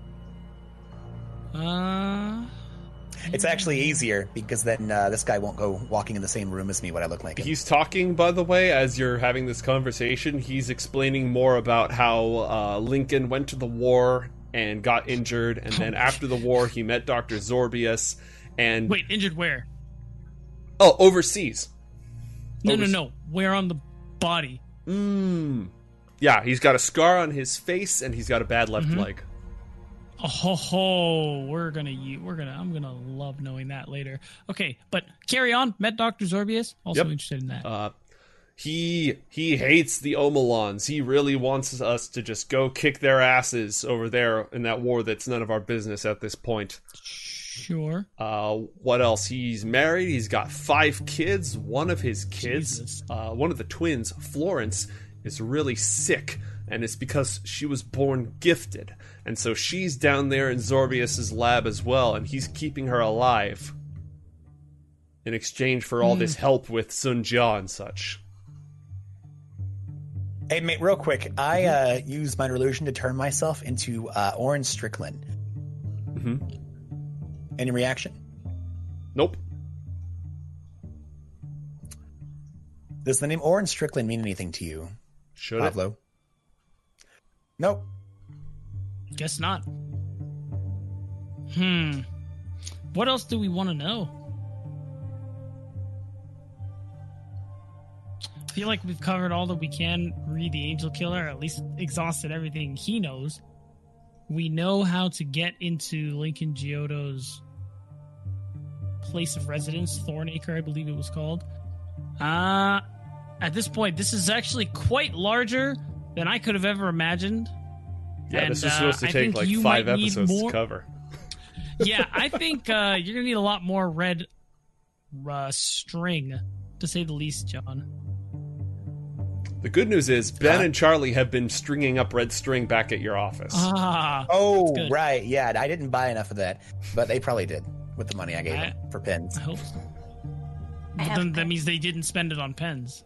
Uh, It's actually easier because then uh, this guy won't go walking in the same room as me when I look like him. He's talking, by the way, as you're having this conversation. He's explaining more about how uh, Lincoln went to the war and got injured, and then after the war, he met Doctor Zorbius. And wait, injured where? oh, overseas. No, Overs- no, no. Where on the body? Mm. Yeah, he's got a scar on his face, and he's got a bad left Mhm. leg. Oh, ho, ho. we're gonna, u- we're gonna, I'm gonna love knowing that later. Okay, but carry on. Met Doctor Zorbius. Also Yep. interested in that. Uh, he he hates the Omelons. He really wants us to just go kick their asses over there in that war that's none of our business at this point. Sure. Uh, what else? He's married. He's got five kids. One of his kids, Jesus. uh, one of the twins, Florence, is really sick, and it's because she was born gifted. And so she's down there in Zorbius's lab as well, and he's keeping her alive in exchange for all this help with Sun Jia and such. Hey, mate, real quick. I uh, use minor illusion to turn myself into uh, Orin Strickland. hmm Any reaction? Nope. Does the name Orin Strickland mean anything to you, Should it? Pablo? Nope. Guess not. Hmm. What else do we want to know? I feel like we've covered all that we can read the Angel Killer, or at least exhausted everything he knows. We know how to get into Lincoln Giotto's place of residence, Thornacre, I believe it was called. Uh, at this point, this is actually quite larger than I could have ever imagined. Yeah, And, this is uh, supposed to I take think like you five might need episodes more- to cover. Yeah, I think uh, you're going to need a lot more red uh, string, to say the least, John. The good news is Ben Huh? and Charlie have been stringing up red string back at your office. Ah, Oh, That's good. right. Yeah, I didn't buy enough of that, but they probably did with the money I gave I- them for pins. I hope so. I But have then that pens. means they didn't spend it on pens.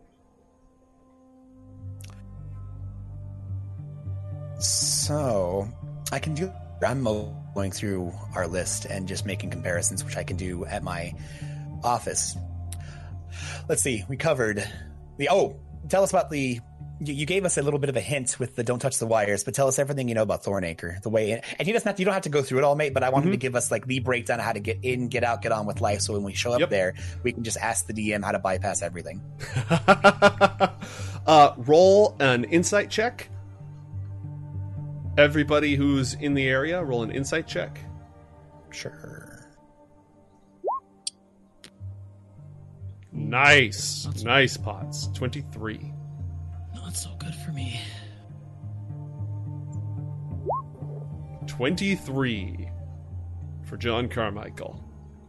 So I can do. I'm going through our list and just making comparisons, which I can do at my office. Let's see. We covered the. Oh, tell us about the. You, you gave us a little bit of a hint with the "don't touch the wires," but tell us everything you know about Thornacre. The way, in, and you doesn't have to, you don't have to go through it all, mate. But I wanted to give us like the breakdown of how to get in, get out, get on with life. So when we show up Yep. there, we can just ask the D M how to bypass everything. uh, roll an insight check. Everybody who's in the area, roll an insight check. Sure. Nice. That's- Nice, Pots. twenty-three. Not so good for me. twenty-three for John Carmichael.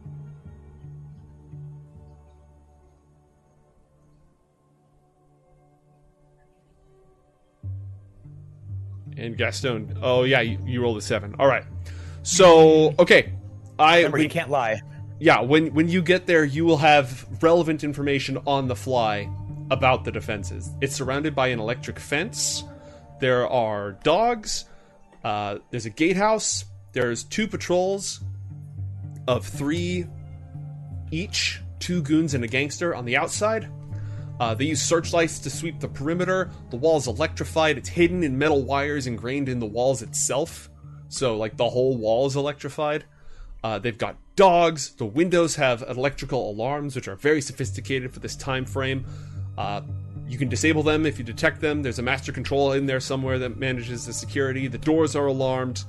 And Gaston. Oh, yeah, you, you rolled a seven. All right. So, okay. I Remember, we- you can't lie. yeah, when when you get there, you will have relevant information on the fly about the defenses. It's surrounded by an electric fence. There are dogs. Uh, there's a gatehouse, there's two patrols of three each, two goons and a gangster on the outside. Uh, they use searchlights to sweep the perimeter. The wall's electrified. It's hidden in metal wires ingrained in the walls itself. So, like, the whole wall is electrified. Uh, they've got dogs. The windows have electrical alarms, which are very sophisticated for this time frame. Uh, you can disable them if you detect them. There's a master control in there somewhere that manages the security. The doors are alarmed.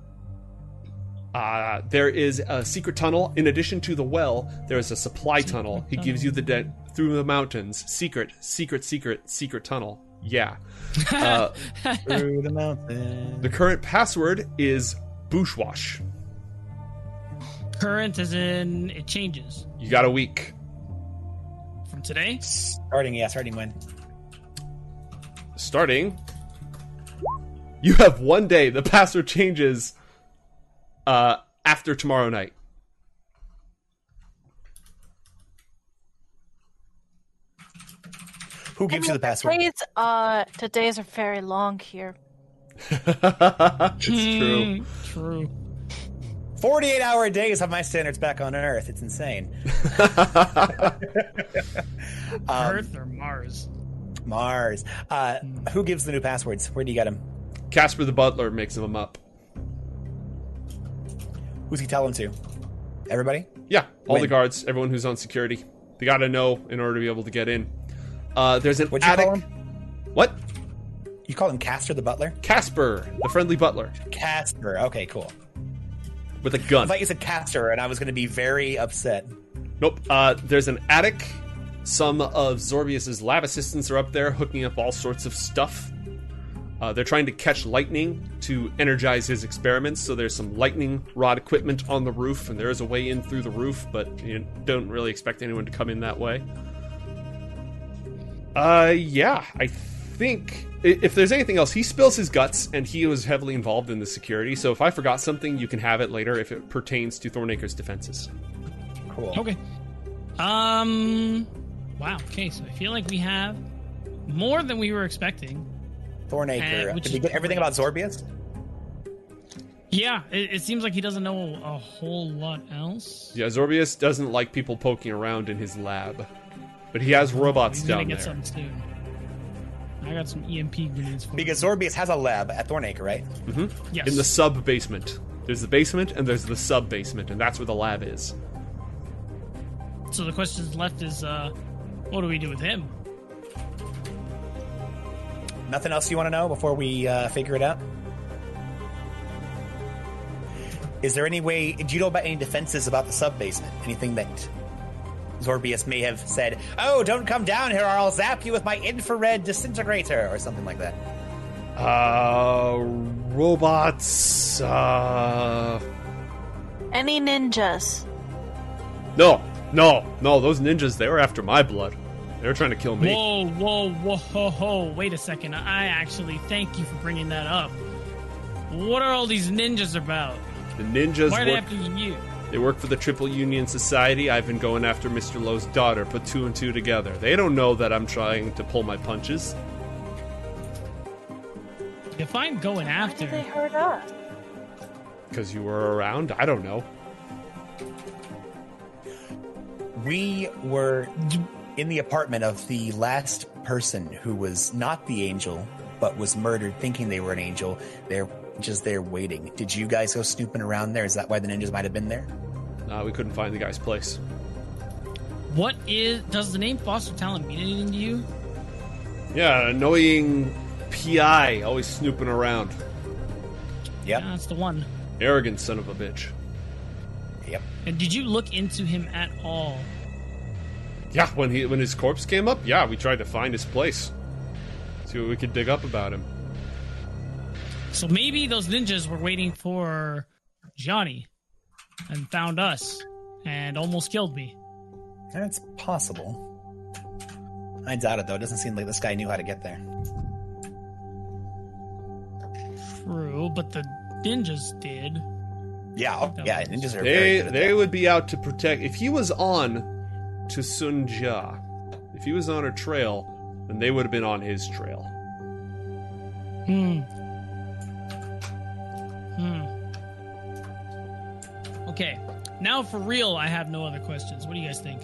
Uh, there is a secret tunnel. In addition to the well, there is a supply Secret tunnel. He tunnel. gives you the de- through the mountains. Secret, secret, secret, secret tunnel. Yeah. Uh, Through the mountain. the current password is Bushwash. Current as in it changes You got a week. from today. Starting, yeah, starting when? Starting. You have one day. The password changes uh, after tomorrow night. Who gives you the password? Today's, uh, the days are very long here. It's true. Hmm, True. forty-eight hour days have my standards back on Earth. It's insane. um, Earth or Mars? Mars. Uh, who gives the new passwords? Where do you get them? Casper the Butler makes them up. Who's he tell them to? Everybody? Yeah, all When? the guards, everyone who's on security. They gotta know in order to be able to get in. Uh, there's an What'd you attic. call him? What? You call him Castor the Butler? Casper, the friendly butler, Casper. Okay, cool. with a I gun. thought you said Castor, and I was going to be very upset. Nope. Uh, there's an attic. Some of Zorbius's lab assistants are up there hooking up all sorts of stuff. Uh, they're trying to catch lightning to energize his experiments, so there's some lightning rod equipment on the roof, and there is a way in through the roof, but you don't really expect anyone to come in that way. Uh, yeah, I think i- if there's anything else, he spills his guts, and he was heavily involved in the security, so if I forgot something, you can have it later if it pertains to Thornacre's defenses. Cool. Okay. Um. Wow. Okay. So I feel like we have more than we were expecting. Thornacre. Uh, which Did is you get everything great. about Zorbius? Yeah. It, it seems like he doesn't know a whole lot else. Yeah, Zorbius doesn't like people poking around in his lab, but he has robots He's gonna down get there. something soon. I got some E M P grenades for Because him. Zorbius has a lab at Thornacre, right? Yes. In the sub basement. There's the basement and there's the sub basement, and that's where the lab is. So the question left is, uh, what do we do with him? Nothing else you want to know before we uh, figure it out? Is there any way? Do you know about any defenses about the sub basement? Anything that Zorbius may have said? Oh, don't come down here, or I'll zap you with my infrared disintegrator, or something like that. Uh, robots, uh... Any ninjas? No, no, no, those ninjas, they were after my blood. They were trying to kill me. Whoa, whoa, whoa, ho, ho. Wait a second. I actually thank you for bringing that up. What are all these ninjas about? The ninjas Why are they work, after you? they work for the Triple Union Society. I've been going after Mister Lowe's daughter, put two and two together. They don't know that I'm trying to pull my punches. If I'm going Why after, did they hurt us? Because you were around? I don't know. We were in the apartment of the last person who was not the angel, but was murdered thinking they were an angel. They're just there waiting. Did you guys go snooping around there? Is that why the ninjas might have been there? Uh, we couldn't find the guy's place. what is does the name Foster Talent mean anything to you? Yeah, annoying P I, always snooping around. Yep. Yeah, that's the one. Arrogant son of a bitch. Yep. And did you look into him at all? Yeah, when he when his corpse came up, yeah, we tried to find his place. See what we could dig up about him. So maybe those ninjas were waiting for Johnny and found us and almost killed me. That's possible. I doubt it, though. It doesn't seem like this guy knew how to get there. True, but the ninjas did. Yeah, oh, yeah, ninjas are very They good at they that. would be out to protect. If he was on to Sunja, if he was on her trail, then they would have been on his trail. Hmm. Hmm. Okay, now for real, I have no other questions. What do you guys think?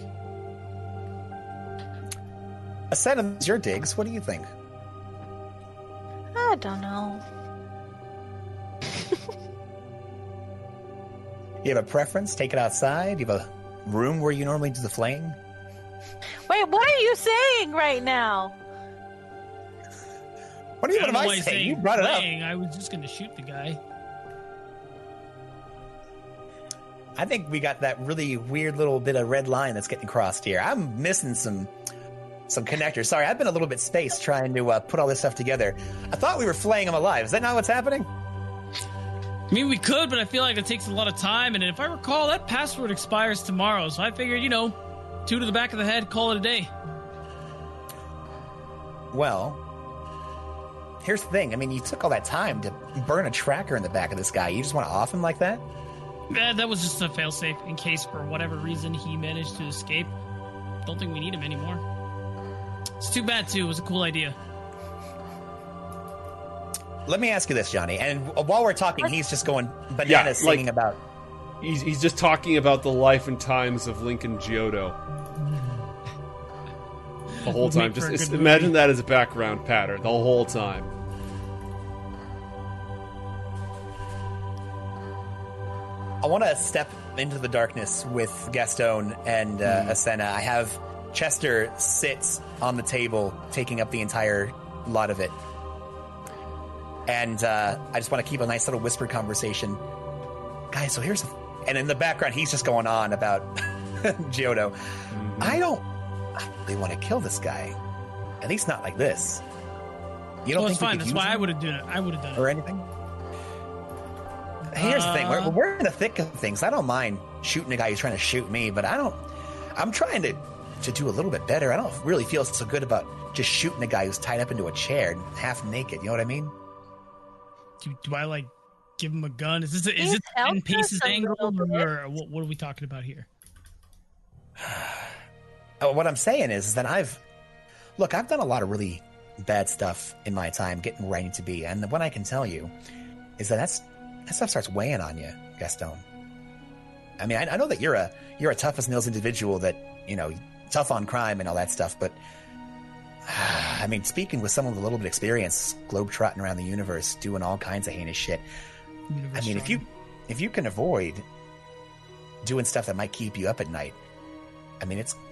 Ascena, it's your digs. What do you think? I don't know. You have a preference? Take it outside? You have a room where you normally do the flaying? Wait, what are you saying right now? What do you I don't what know am why I he's saying? saying You brought it up. playing. I was just going to shoot the guy. I think we got that really weird little bit of red line that's getting crossed here. I'm missing some some connectors. Sorry, I've been a little bit spaced trying to uh, put all this stuff together. I thought we were flaying them alive. Is that not what's happening? I mean, we could, but I feel like it takes a lot of time. And if I recall, that password expires tomorrow. So I figured, you know, two to the back of the head, call it a day. Well, here's the thing. I mean, you took all that time to burn a tracker in the back of this guy. You just want to off him like that? Eh, that was just a failsafe in case, for whatever reason, he managed to escape. Don't think we need him anymore. It's too bad, too. It was a cool idea. Let me ask you this, Johnny. And while we're talking, he's just going bananas Yeah, like- singing about... He's, he's just talking about the life and times of Lincoln Giotto. The whole Would time. make Just for a it's- good imagine movie. that as a background pattern the whole time. I want to step into the darkness with Gaston and uh, Hmm. Ascena. I have Chester sits on the table, taking up the entire lot of it. And uh, I just want to keep a nice little whispered conversation. Guys, so here's... And in the background, he's just going on about Giotto. Mm-hmm. I don't... I don't really want to kill this guy. At least not like this. You don't Well, it's think we fine. could That's use why I him would have done it. I would have done or it. anything? Here's the thing. We're, Uh, we're in the thick of things. I don't mind shooting a guy who's trying to shoot me, but I don't... I'm trying to, to do a little bit better. I don't really feel so good about just shooting a guy who's tied up into a chair, half naked. You know what I mean? Do, do I, like, give him a gun? Is this a, is He's it ten helped us paces a angle, little bit. or what, what are we talking about here? Oh, what I'm saying is, is that I've... Look, I've done a lot of really bad stuff in my time, getting where I need to be. And what I can tell you is that that's, that stuff starts weighing on you, Gaston. I mean, I, I know that you're a you're a tough as nails individual that, you know, tough on crime and all that stuff, but I mean, speaking with someone with a little bit of experience, globetrotting around the universe, doing all kinds of heinous shit. I mean, if you if you can avoid doing stuff that might keep you up at night, I mean, it's...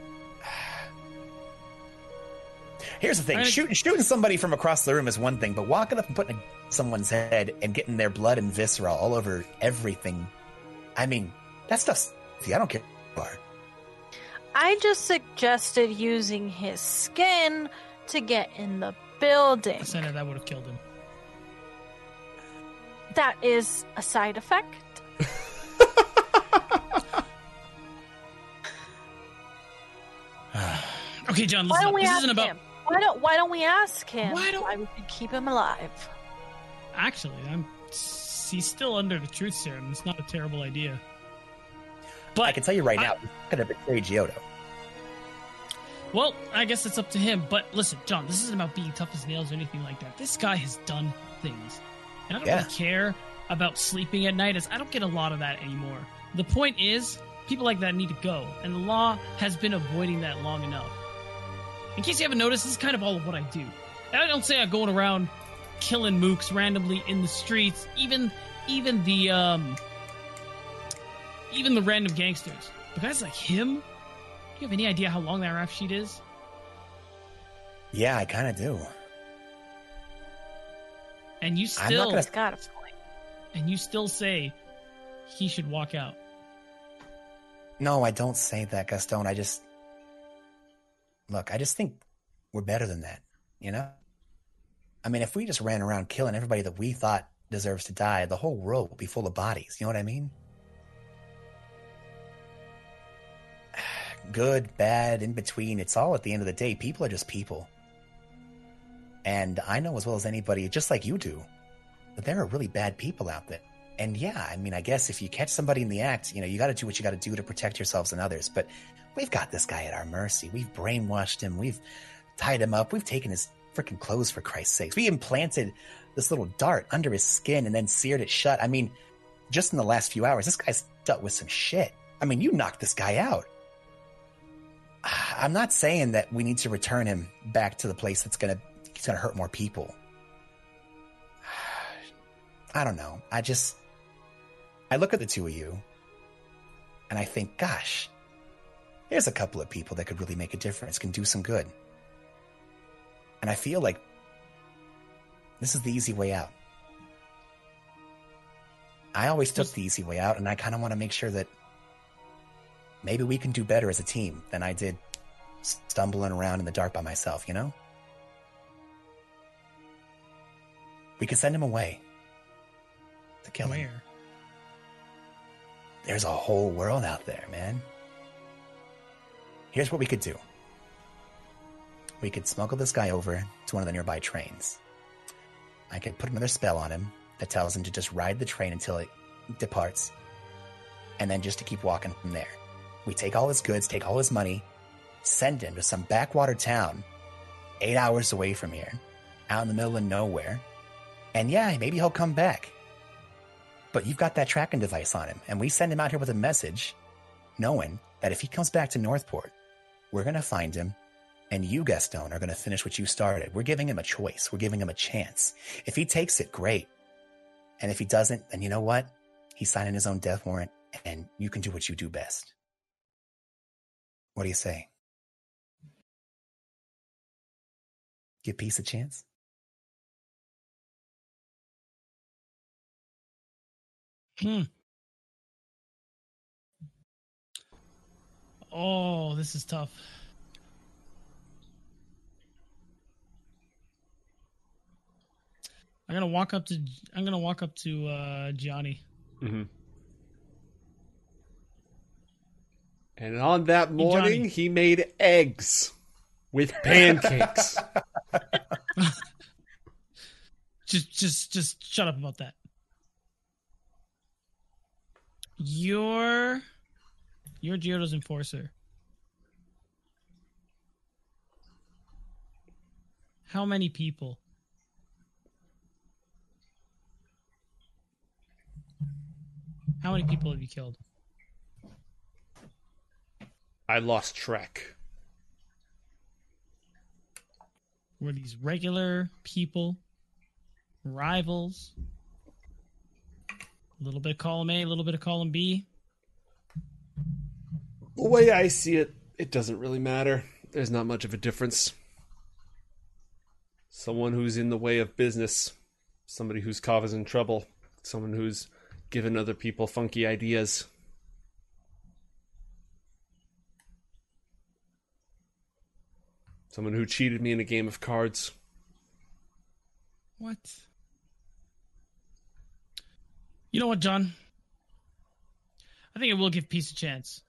Here's the thing. I- Shooting, shooting somebody from across the room is one thing, but walking up and putting someone's head and getting their blood and viscera all over everything, I mean, that stuff's... I don't care who you are. I just suggested using his skin to get in the building. Ascena, that would have killed him. That is a side effect. Okay, John, Why listen don't up. we This ask isn't about... him? Why don't Why don't we ask him? Why don't- Why we could keep him alive? Actually, I'm... he's still under the truth serum. It's not a terrible idea. But I can tell you right I- now, he's going to betray Giotto. Well, I guess it's up to him. But listen, John, this isn't about being tough as nails or anything like that. This guy has done things. And I don't Yeah. really care about sleeping at night, as I don't get a lot of that anymore. The point is, people like that need to go. And the law has been avoiding that long enough. In case you haven't noticed, this is kind of all of what I do. I don't say I'm going around killing mooks randomly in the streets, even even the um even the random gangsters. But guys like him, do you have any idea how long that rap sheet is? Yeah, I kind of do. And you I'm not still gonna- He's got a point. and you still say he should walk out. No, I don't say that, Gaston. I just... Look, I just think we're better than that, you know? I mean, if we just ran around killing everybody that we thought deserves to die, the whole world would be full of bodies. You know what I mean? Good, bad, in between. It's all at the end of the day. People are just people. And I know as well as anybody, just like you do, that there are really bad people out there. And yeah, I mean, I guess if you catch somebody in the act, you know, you got to do what you got to do to protect yourselves and others. But we've got this guy at our mercy. We've brainwashed him. We've tied him up. We've taken his freaking clothes, for Christ's sakes. We implanted this little dart under his skin and then seared it shut. I mean, just in the last few hours, this guy's dealt with some shit. I mean, you knocked this guy out. I'm not saying that we need to return him back to the place that's gonna he's gonna hurt more people. I don't know. I just I look at the two of you and I think, gosh, here's a couple of people that could really make a difference, can do some good. And I feel like this is the easy way out. I always took the easy way out, and I kind of want to make sure that maybe we can do better as a team than I did stumbling around in the dark by myself, you know? We could send him away to kill him. Where? There's a whole world out there, man. Here's what we could do. We could smuggle this guy over to one of the nearby trains. I could put another spell on him that tells him to just ride the train until it departs, and then just to keep walking from there. We take all his goods, take all his money, send him to some backwater town, eight hours away from here, out in the middle of nowhere, and yeah, maybe he'll come back. But you've got that tracking device on him, and we send him out here with a message, knowing that if he comes back to Northport, we're going to find him, and you, Gaston, are going to finish what you started. We're giving him a choice. We're giving him a chance. If he takes it, great. And if he doesn't, then you know what? He's signing his own death warrant, and you can do what you do best. What do you say? Give peace a chance? Hmm. Oh, this is tough. I'm gonna walk up to I'm gonna walk up to uh, Gianni. Mm-hmm. And on that morning, Johnny. he made eggs with pancakes. just, just, just shut up about that. You're, you're Giotto's enforcer. How many people? How many people have you killed? I lost track. Were these regular people? Rivals? A little bit of column A, a little bit of column B? The way I see it, it doesn't really matter. There's not much of a difference. Someone who's in the way of business. Somebody who's causing trouble. Someone who's giving other people funky ideas. Someone who cheated me in a game of cards. What? You know what, John? I think I will give peace a chance.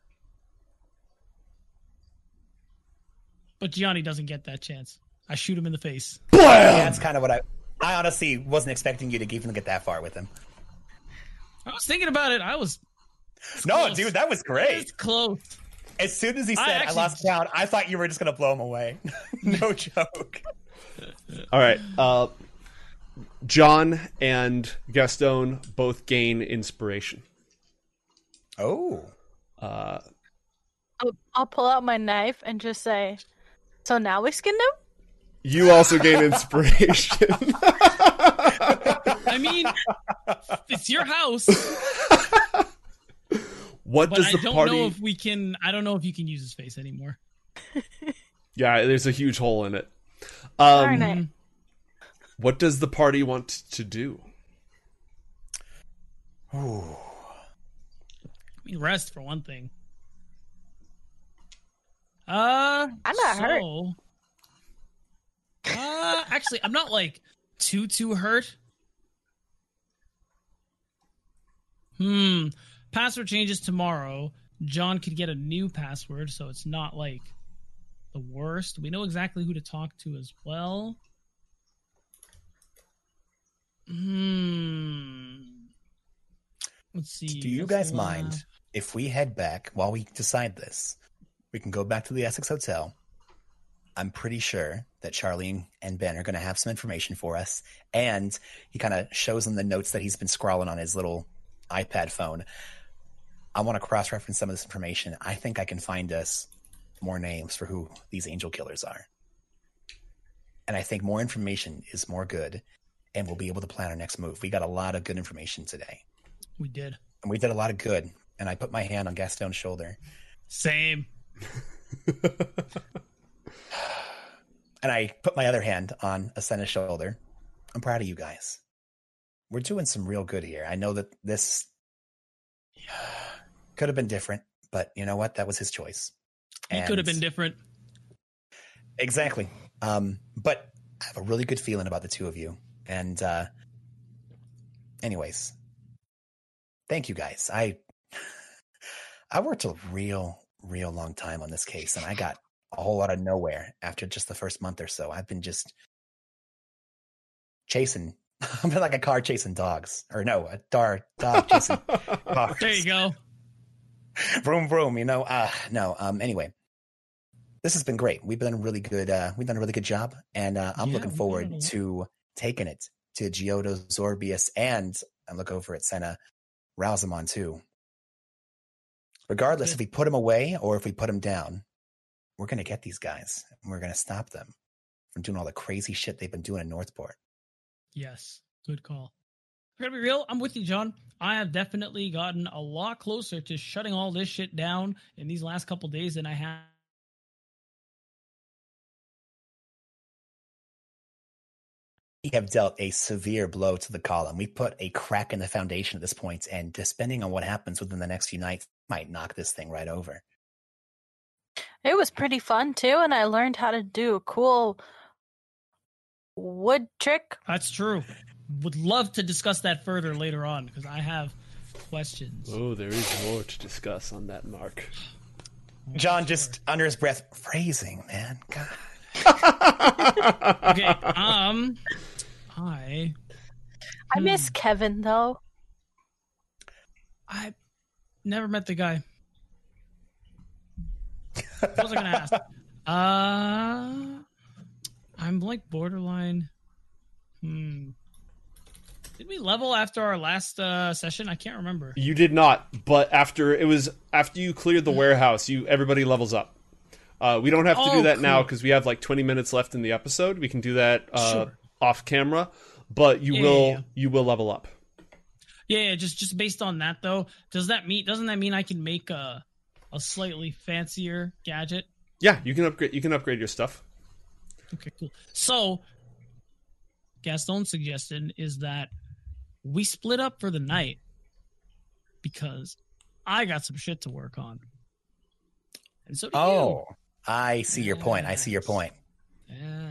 But Gianni doesn't get that chance. I shoot him in the face. Yeah, that's kind of what I... I honestly wasn't expecting you to even get that far with him. I was thinking about it. I was... No, close. dude, that was great. It's close. As soon as he said, I I, actually- lost count, I thought you were just going to blow him away. No joke. All right. Uh, John and Gaston both gain inspiration. Oh. Uh, I'll, I'll pull out my knife and just say, "So now we skinned him?" you also gain inspiration. I mean, it's your house. What But does I the don't party... know if we can... I don't know if you can use his face anymore. Yeah, there's a huge hole in it. Darn Um, it. what does the party want to do? Ooh. I mean, rest for one thing. Uh, I'm not hurt. so, Uh, actually, I'm not like too too hurt. Hmm. Password changes tomorrow. John could get a new password, so it's not like the worst. We know exactly who to talk to as well. Hmm. Let's see. Do you what's guys the- mind if we head back while we decide this? We can go back to the Essex Hotel. I'm pretty sure that Charlie and Ben are going to have some information for us. And he kind of shows them the notes that he's been scrawling on his little iPad phone. I want to cross-reference some of this information. I think I can find us more names for who these angel killers are. And I think more information is more good, and we'll be able to plan our next move. We got a lot of good information today. We did. And we did a lot of good. And I put my hand on Gaston's shoulder. Same. And I put my other hand on Asena's shoulder. I'm proud of you guys. We're doing some real good here. I know that this could have been different, but you know what? That was his choice. It could have been different. Exactly. Um, but I have a really good feeling about the two of you. And uh, anyways, thank you guys. I I worked a real, real long time on this case, and I got a whole lot of nowhere after just the first month or so. I've been just chasing. I've been like a car chasing dogs. Or no, a dog, dog chasing cars. There you go. Vroom, vroom, you know. Uh, no, um, anyway. This has been great. We've done a really good. Uh, we've done a really good job, and uh, I'm Yeah, looking we forward did. to taking it to Giotto, Zorbius, and I look over at Senna, Rosamond too. Regardless Good. if we put them away or if we put them down, we're going to get these guys, and we're going to stop them from doing all the crazy shit they've been doing in Northport. Yes. Good call. I gotta be real. I'm with you, John. I have definitely gotten a lot closer to shutting all this shit down in these last couple days than I have. We have dealt a severe blow to the column. We put a crack in the foundation at this point, and depending on what happens within the next few nights, might knock this thing right over. It was pretty fun too, and I learned how to do a cool wood trick. That's true. Would love to discuss that further later on because I have questions. Oh, there is more to discuss on that, Mark. John just under his breath, phrasing, man. God. Okay. Um, I I miss Kevin though. I never met the guy. What was I gonna ask? Uh, I'm like borderline. Hmm. Did we level after our last uh, session? I can't remember. You did not, but after it was after you cleared the warehouse, you everybody levels up. Uh, we don't have to Oh, do that now cool. because we have like twenty minutes left in the episode. We can do that uh, Sure. off camera, but you Yeah, will yeah, yeah. you will level up. Yeah, yeah, just just based on that though, does that mean doesn't that mean I can make a a slightly fancier gadget? Yeah, you can upgrade. You can upgrade your stuff. Okay, cool. So, Gaston's suggestion is that we split up for the night because I got some shit to work on, and so do Oh, I see your point. I see your Yes. point. you. Yeah.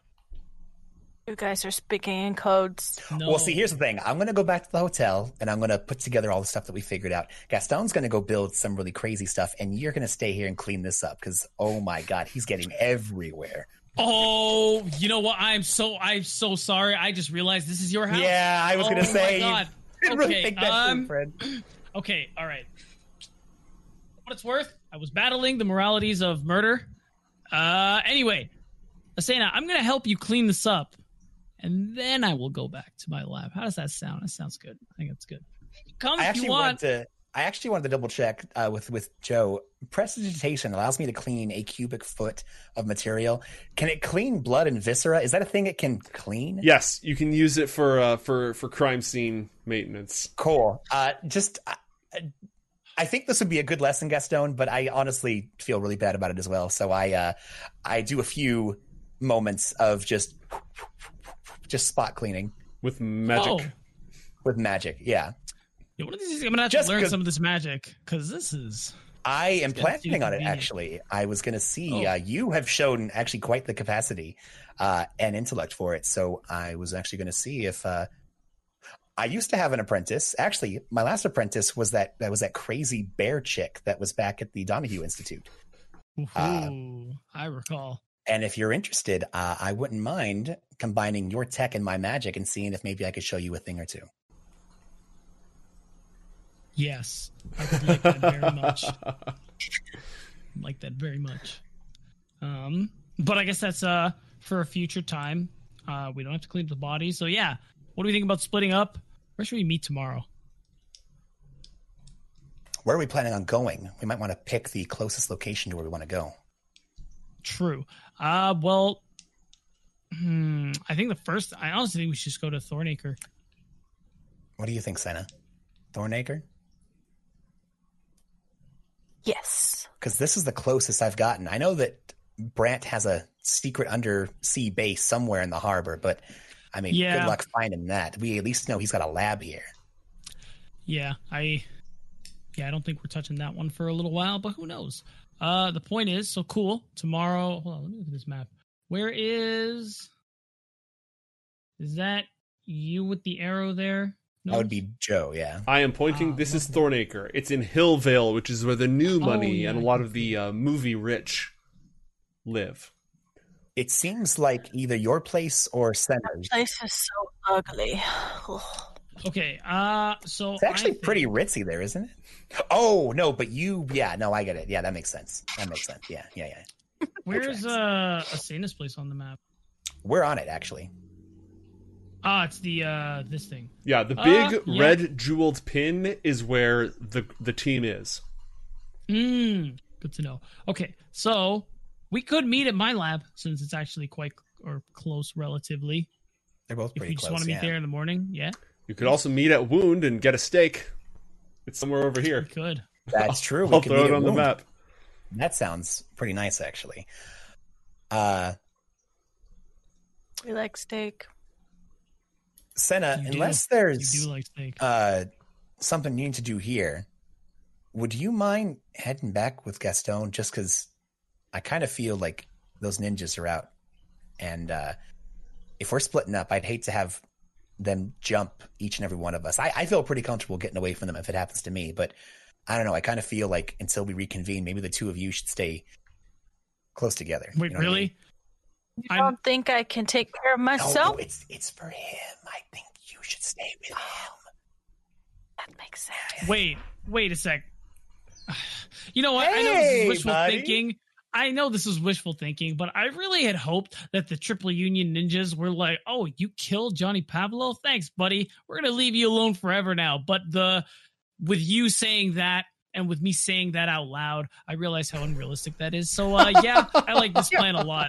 You guys are speaking in codes. No. Well, see, here's the thing. I'm going to go back to the hotel, and I'm going to put together all the stuff that we figured out. Gaston's going to go build some really crazy stuff, and you're going to stay here and clean this up because, oh my God, he's getting everywhere. Oh, you know what? I'm so I'm so sorry. I just realized this is your house. Yeah, I was Oh going to my say. God. You didn't really Okay, think that um, through, friend. Okay, all right. What it's worth, I was battling the moralities of murder. Uh, anyway, Asena, I'm gonna help you clean this up, and then I will go back to my lab. How does that sound? That sounds good. I think that's good. Come I if actually you wanted want. to. I actually wanted to double check uh, with with Joe. Prestidigitation allows me to clean a cubic foot of material. Can it clean blood and viscera? Is that a thing it can clean? Yes, you can use it for uh, for for crime scene maintenance. Cool. Uh, just, I, I think this would be a good lesson, Gaston, but I honestly feel really bad about it as well. So I, uh, I do a few moments of just, just spot cleaning With magic. Oh. with magic. Yeah, Yeah, one of these days I'm gonna have Just to learn 'cause- some of this magic because this is. I am It's gonna planning seem on it. convenient. Actually, I was going to see. Oh. Uh, you have shown actually quite the capacity uh, and intellect for it. So I was actually going to see if. Uh, I used to have an apprentice. Actually, my last apprentice was that that was that crazy bear chick that was back at the Donahue Institute. Uh, Ooh, I recall. And if you're interested, uh, I wouldn't mind combining your tech and my magic and seeing if maybe I could show you a thing or two. Yes, I would like that very much. Like that very much. Um, but I guess that's uh for a future time. Uh, we don't have to clean up the body, so yeah. What do we think about splitting up? Where should we meet tomorrow? where are we planning on going? We might want to pick the closest location to where we want to go. True. Uh, well, hmm, I think the first, I honestly think we should just go to Thornacre. What do you think, Senna? Thornacre? Yes. Because this is the closest I've gotten. I know that Brant has a secret undersea base somewhere in the harbor, but I mean, Yeah. good luck finding that. We at least know he's got a lab here. Yeah, I, yeah, I don't think we're touching that one for a little while, but who knows? Uh, the point is, so cool. Tomorrow, hold on, let me look at this map. Where is, is that you with the arrow there? No? That would be Joe, yeah. I am pointing. Ah, this is lovely. Thornacre. It's in Hillvale, which is where the new Oh, money yeah, and a I lot can of the uh, movie rich live. It seems like either your place or Senna's. Place is so ugly. Okay, uh, so It's actually I think- pretty ritzy there, isn't it? Oh, no, but you, yeah, no, I get it. Yeah, that makes sense. That makes sense. Yeah, yeah, yeah. Where's tracks. uh Asena's place on the map? We're on it, actually. Ah, it's the uh this thing. Yeah, the Uh, big yeah. red jeweled pin is where the the team is. Mm, good to know. Okay, so we could meet at my lab since it's actually quite or close relatively. They're both If pretty you just close. want to meet yeah. there in the morning, yeah, You could also meet at Wound and get a steak. It's somewhere over we here. could. That's true. I'll could throw meet it at on the Wound. map. That sounds pretty nice, actually. Uh, We like steak. Senna, You do. unless You there's do like steak. uh, something you need to do here, would you mind heading back with Gaston? Just because I kind of feel like those ninjas are out. And uh, if we're splitting up, I'd hate to have them jump each and every one of us. I, I feel pretty comfortable getting away from them if it happens to me. But I don't know. I kind of feel like until we reconvene, maybe the two of you should stay close together. Wait, You know what I mean? really? You I'm- don't think I can take care of No, myself? no, it's it's for him. I think you should stay with him. That makes sense. Wait, wait a sec. You know what? I know this is Hey, wishful buddy. thinking. I know this is wishful thinking, but I really had hoped that the Triple Union ninjas were like, "Oh, you killed Johnny Pavlo? Thanks, buddy. We're gonna leave you alone forever now." But the with you saying that and with me saying that out loud, I realize how unrealistic that is. So, uh, yeah, I like this plan a lot.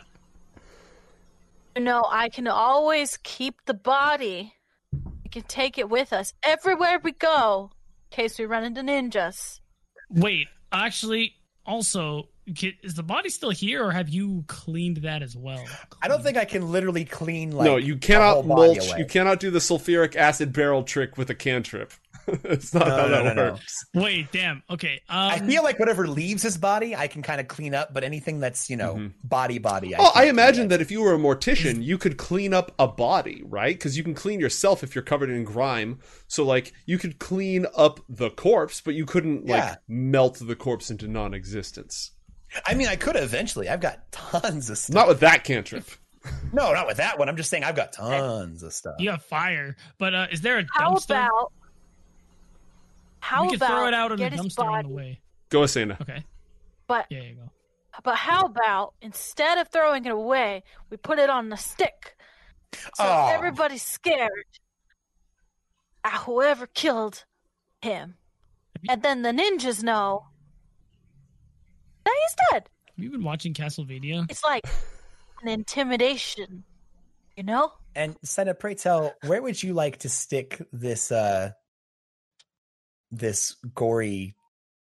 You know, I can always keep the body. We can take it with us everywhere we go in case we run into ninjas. Wait, actually, also, ki- is the body still here, or have you cleaned that as well? I don't think I can literally clean like no, you a whole cannot body mulch. away. You cannot do the sulfuric acid barrel trick with a cantrip. It's not No, how no, that no, no. works. Wait, damn. Okay. Um, I feel like whatever leaves his body, I can kind of clean up. But anything that's you know Mhm. body body. Oh, I can't do imagine that if you were a mortician, you could clean up a body, right? Because you can clean yourself if you're covered in grime. So, like, you could clean up the corpse, but you couldn't, like, Yeah. melt the corpse into non-existence. I mean, I could eventually. I've got tons of stuff. Not with that cantrip. No, not with that one. I'm just saying I've got tons of stuff. you have fire, but uh, is there a How dumpster? about? How we could about throw it out in get a his dumpster on body? the way. Go, Asana. Okay. But Yeah, you go. but how about instead of throwing it away, we put it on a stick, so Oh. everybody's scared at whoever killed him, and then the ninjas know that he's dead. Have you been watching Castlevania? It's like an intimidation, you know? And Senna, pray tell, where would you like to stick this uh this gory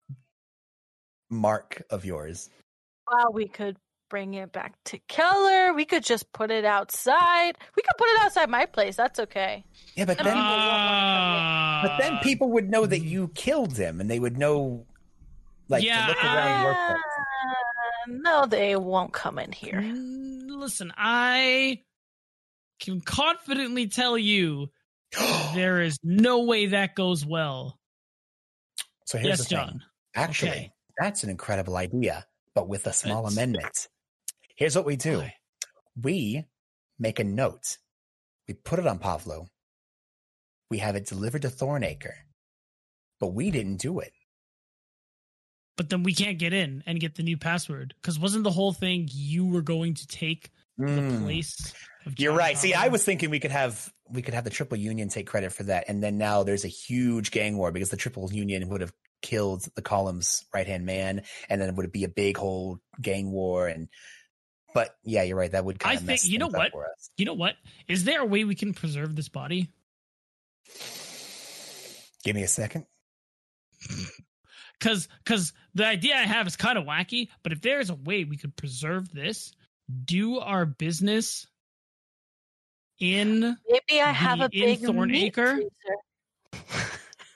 mark of yours? Well, we could bring it back to Keller. We could just put it outside. We could put it outside my place. That's okay. Yeah, but And then people won't Uh, but then people would know that you killed him, and they would know, like, Yeah, to look around your Uh, place. no, they won't come in here. Mm, Listen, I can confidently tell you there is no way that goes well. So here's Yes, the thing. John. Actually, Okay. that's an incredible idea, but with a small It's- amendment. Here's what we do. Why? We make a note. We put it on Pavlo. We have it delivered to Thornacre. But we didn't do it. But then we can't get in and get the new password because wasn't the whole thing you were going to take the Mm. place of You're John right. See, I Pablo? was thinking we could have we could have the Triple Union take credit for that, and then now there's a huge gang war because the Triple Union would have killed the column's right hand man, and then it would be a big whole gang war. And but yeah, you're right. That would kind I of think mess you know things up what. for us. You know what? Is there a way we can preserve this body? Give me a second. Because because the idea I have is kind of wacky, but if there is a way we could preserve this, do our business in Maybe I have the- a big in meat Thornacre? freezer.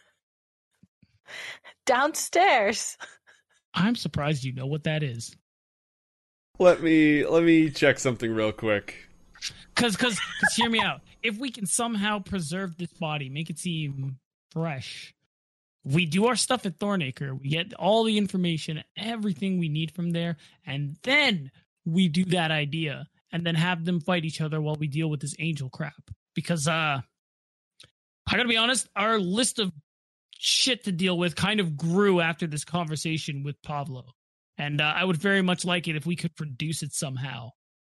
Downstairs. I'm surprised you know what that is. Let me let me check something real quick. Because because hear me out. If we can somehow preserve this body, make it seem fresh. We do our stuff at Thornacre. We get all the information, everything we need from there, and then we do that idea, and then have them fight each other while we deal with this angel crap. Because uh, I gotta be honest, our list of shit to deal with kind of grew after this conversation with Pablo, and uh, I would very much like it if we could produce it somehow.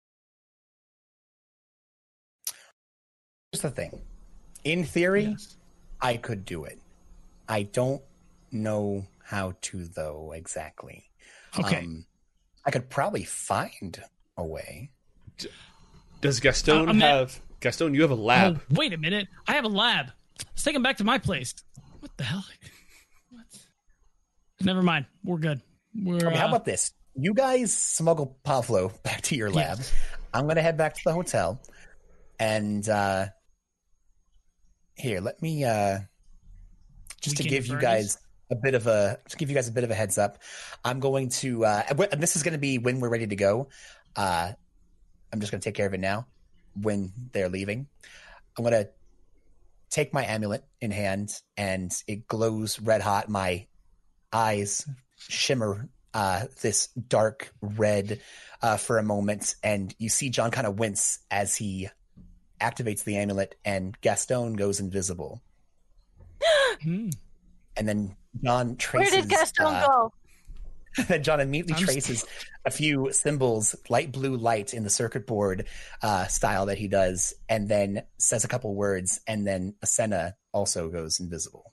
Here's the thing. In theory, Yes. I could do it. I don't know how to, though, exactly. Okay. Um, I could probably find a way. Does Gaston Uh, I'm not- have Gaston? You have a lab. Oh, wait a minute. I have a lab. Let's take him back to my place. What the hell? What? Never mind. We're good. We're. Okay, how uh, about this? You guys smuggle Pavlo back to your lab. Yes. I'm going to head back to the hotel. And uh, here, let me... Uh, just to Weekend give you Bernie's? guys a bit of a to give you guys a bit of a heads up, I'm going to uh, and this is going to be when we're ready to go. Uh, I'm just going to take care of it now. When they're leaving, I'm going to take my amulet in hand, and it glows red hot. My eyes shimmer uh, this dark red uh, for a moment, and you see John kind of wince as he activates the amulet, and Gaston goes invisible. hmm. And then John Where traces. did Gaston uh, go? Then John immediately I'm traces a few symbols, light blue light in the circuit board uh, style that he does, and then says a couple words, and then Asena also goes invisible.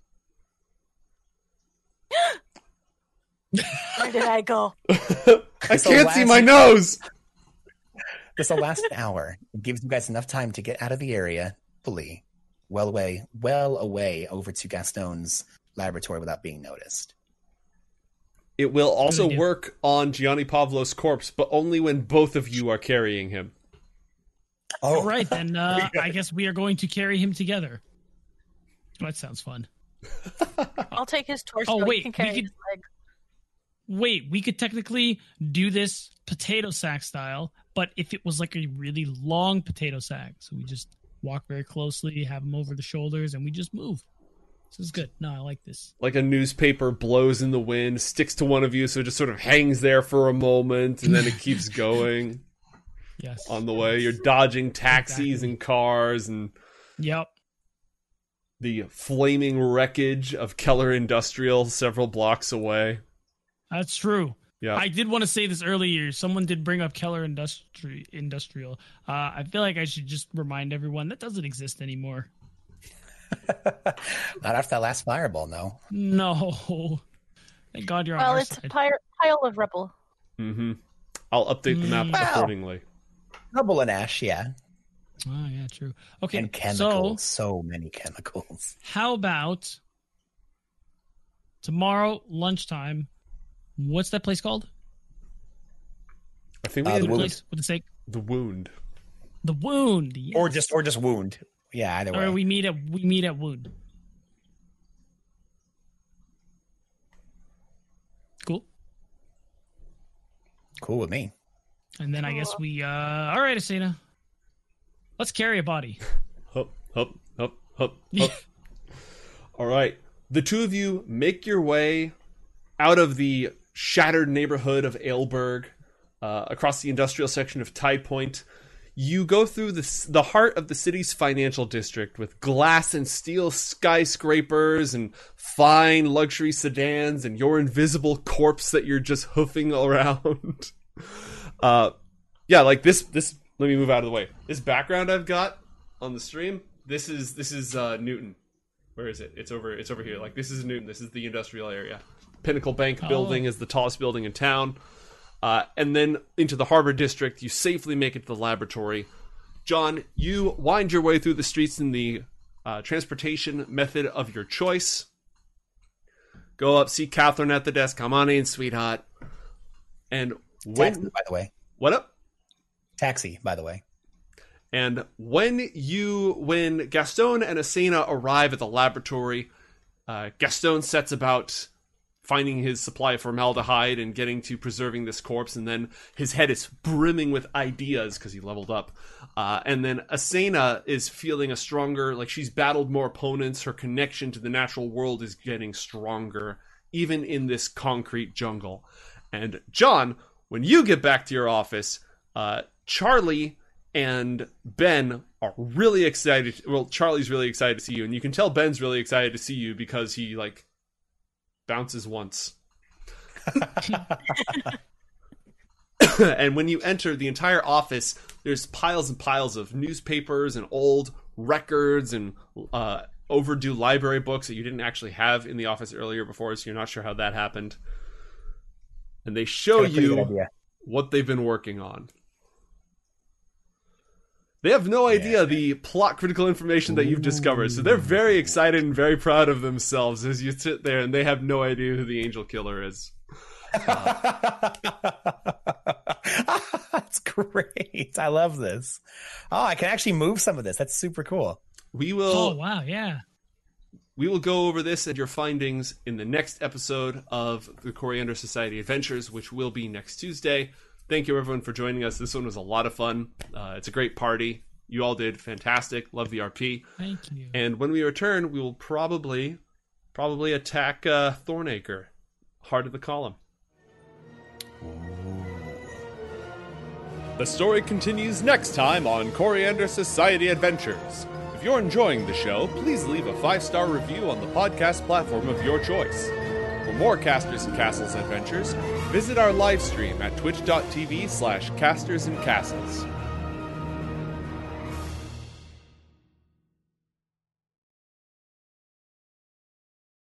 Where did I go? I This'll can't see last- my nose. This will last an hour. It gives you guys enough time to get out of the area fully, well away, well away over to Gaston's laboratory without being noticed. It will also idea. work on Gianni Pavlo's corpse, but only when both of you are carrying him. Oh, All right, then uh, I guess we are going to carry him together. That sounds fun. I'll take his torso. Oh, You wait, can we carry could- his leg. Wait, we could technically do this potato sack style, but if it was like a really long potato sack, so we just walk very closely, have him over the shoulders, and we just move. This is good. No, I like this. Like a newspaper blows in the wind, sticks to one of you, so it just sort of hangs there for a moment, and then it keeps going Yes. on the way. You're dodging taxis Exactly. and cars and Yep. the flaming wreckage of Keller Industrial several blocks away. That's true. Yeah. I did want to say this earlier. Someone did bring up Keller Industri- Industrial. Uh, I feel like I should just remind everyone that doesn't exist anymore. not after that last fireball, no. No. Thank God you're on Well, our it's a side. pile, pile of rubble. Mm-hmm. I'll update the map Mm. Wow. accordingly. Rubble and ash, yeah. Oh, yeah, true. Okay, And so chemicals, so many chemicals. how about tomorrow lunchtime? What's that place called? I think we Uh, had the The Wound. place with the sake, the wound. the Wound, yes. Or just or just wound. Yeah, either way. or we meet at we meet at Wound. Cool. Cool with me. And then I guess we uh all right, Asena. Let's carry a body. Hup, hup, hup, hup, hup. All right. The two of you make your way out of the shattered neighborhood of Ailberg, uh, across the industrial section of Tide Point. You go through the, s- the heart of the city's financial district with glass and steel skyscrapers and fine luxury sedans and your invisible corpse that you're just hoofing around. uh, yeah, like this, this, let me move out of the way. This background I've got on the stream, this is, this is, uh, Newton. where is it? It's over. It's over here. Like this is Newton. This is the industrial area. Pinnacle Bank Oh. building is the tallest building in town. Uh, and then into the Harbor District, you safely make it to the laboratory. John, you wind your way through the streets in the uh, transportation method of your choice. Go up, see Catherine at the desk. Come on in, sweetheart. And when... Taxi, by the way. What up? Taxi, by the way. And when you, when Gaston and Asena arrive at the laboratory, uh, Gaston sets about finding his supply of formaldehyde and getting to preserving this corpse, and then his head is brimming with ideas because he leveled up. Uh, and then Asena is feeling a stronger, like she's battled more opponents. Her connection to the natural world is getting stronger, even in this concrete jungle. And John, when you get back to your office, uh, Charlie and Ben are really excited. Well, Charlie's really excited to see you, and you can tell Ben's really excited to see you because he, like, bounces once. And when you enter the entire office, there's piles and piles of newspapers and old records and uh, overdue library books that you didn't actually have in the office earlier before, so you're not sure how that happened. And they show Got a pretty good you idea. what they've been working on. They have no idea Yeah. the plot critical information that you've discovered, so they're very excited and very proud of themselves as you sit there, and they have no idea who the Angel Killer is. That's great. I love this. Oh, I can actually move some of this. That's super cool. We will Oh wow, yeah. we will go over this and your findings in the next episode of the Coriander Society Adventures, which will be next Tuesday. Thank you everyone for joining us. This one was a lot of fun. Uh, it's a great party. You all did fantastic. Love the R P. Thank you. And when we return, we will probably probably attack uh, Thornacre, Heart of the Column. The story continues next time on Coriander Society Adventures. If you're enjoying the show, please leave a five-star review on the podcast platform of your choice. For more Casters and Castles adventures, visit our live stream at twitch.tv slash casters and castles.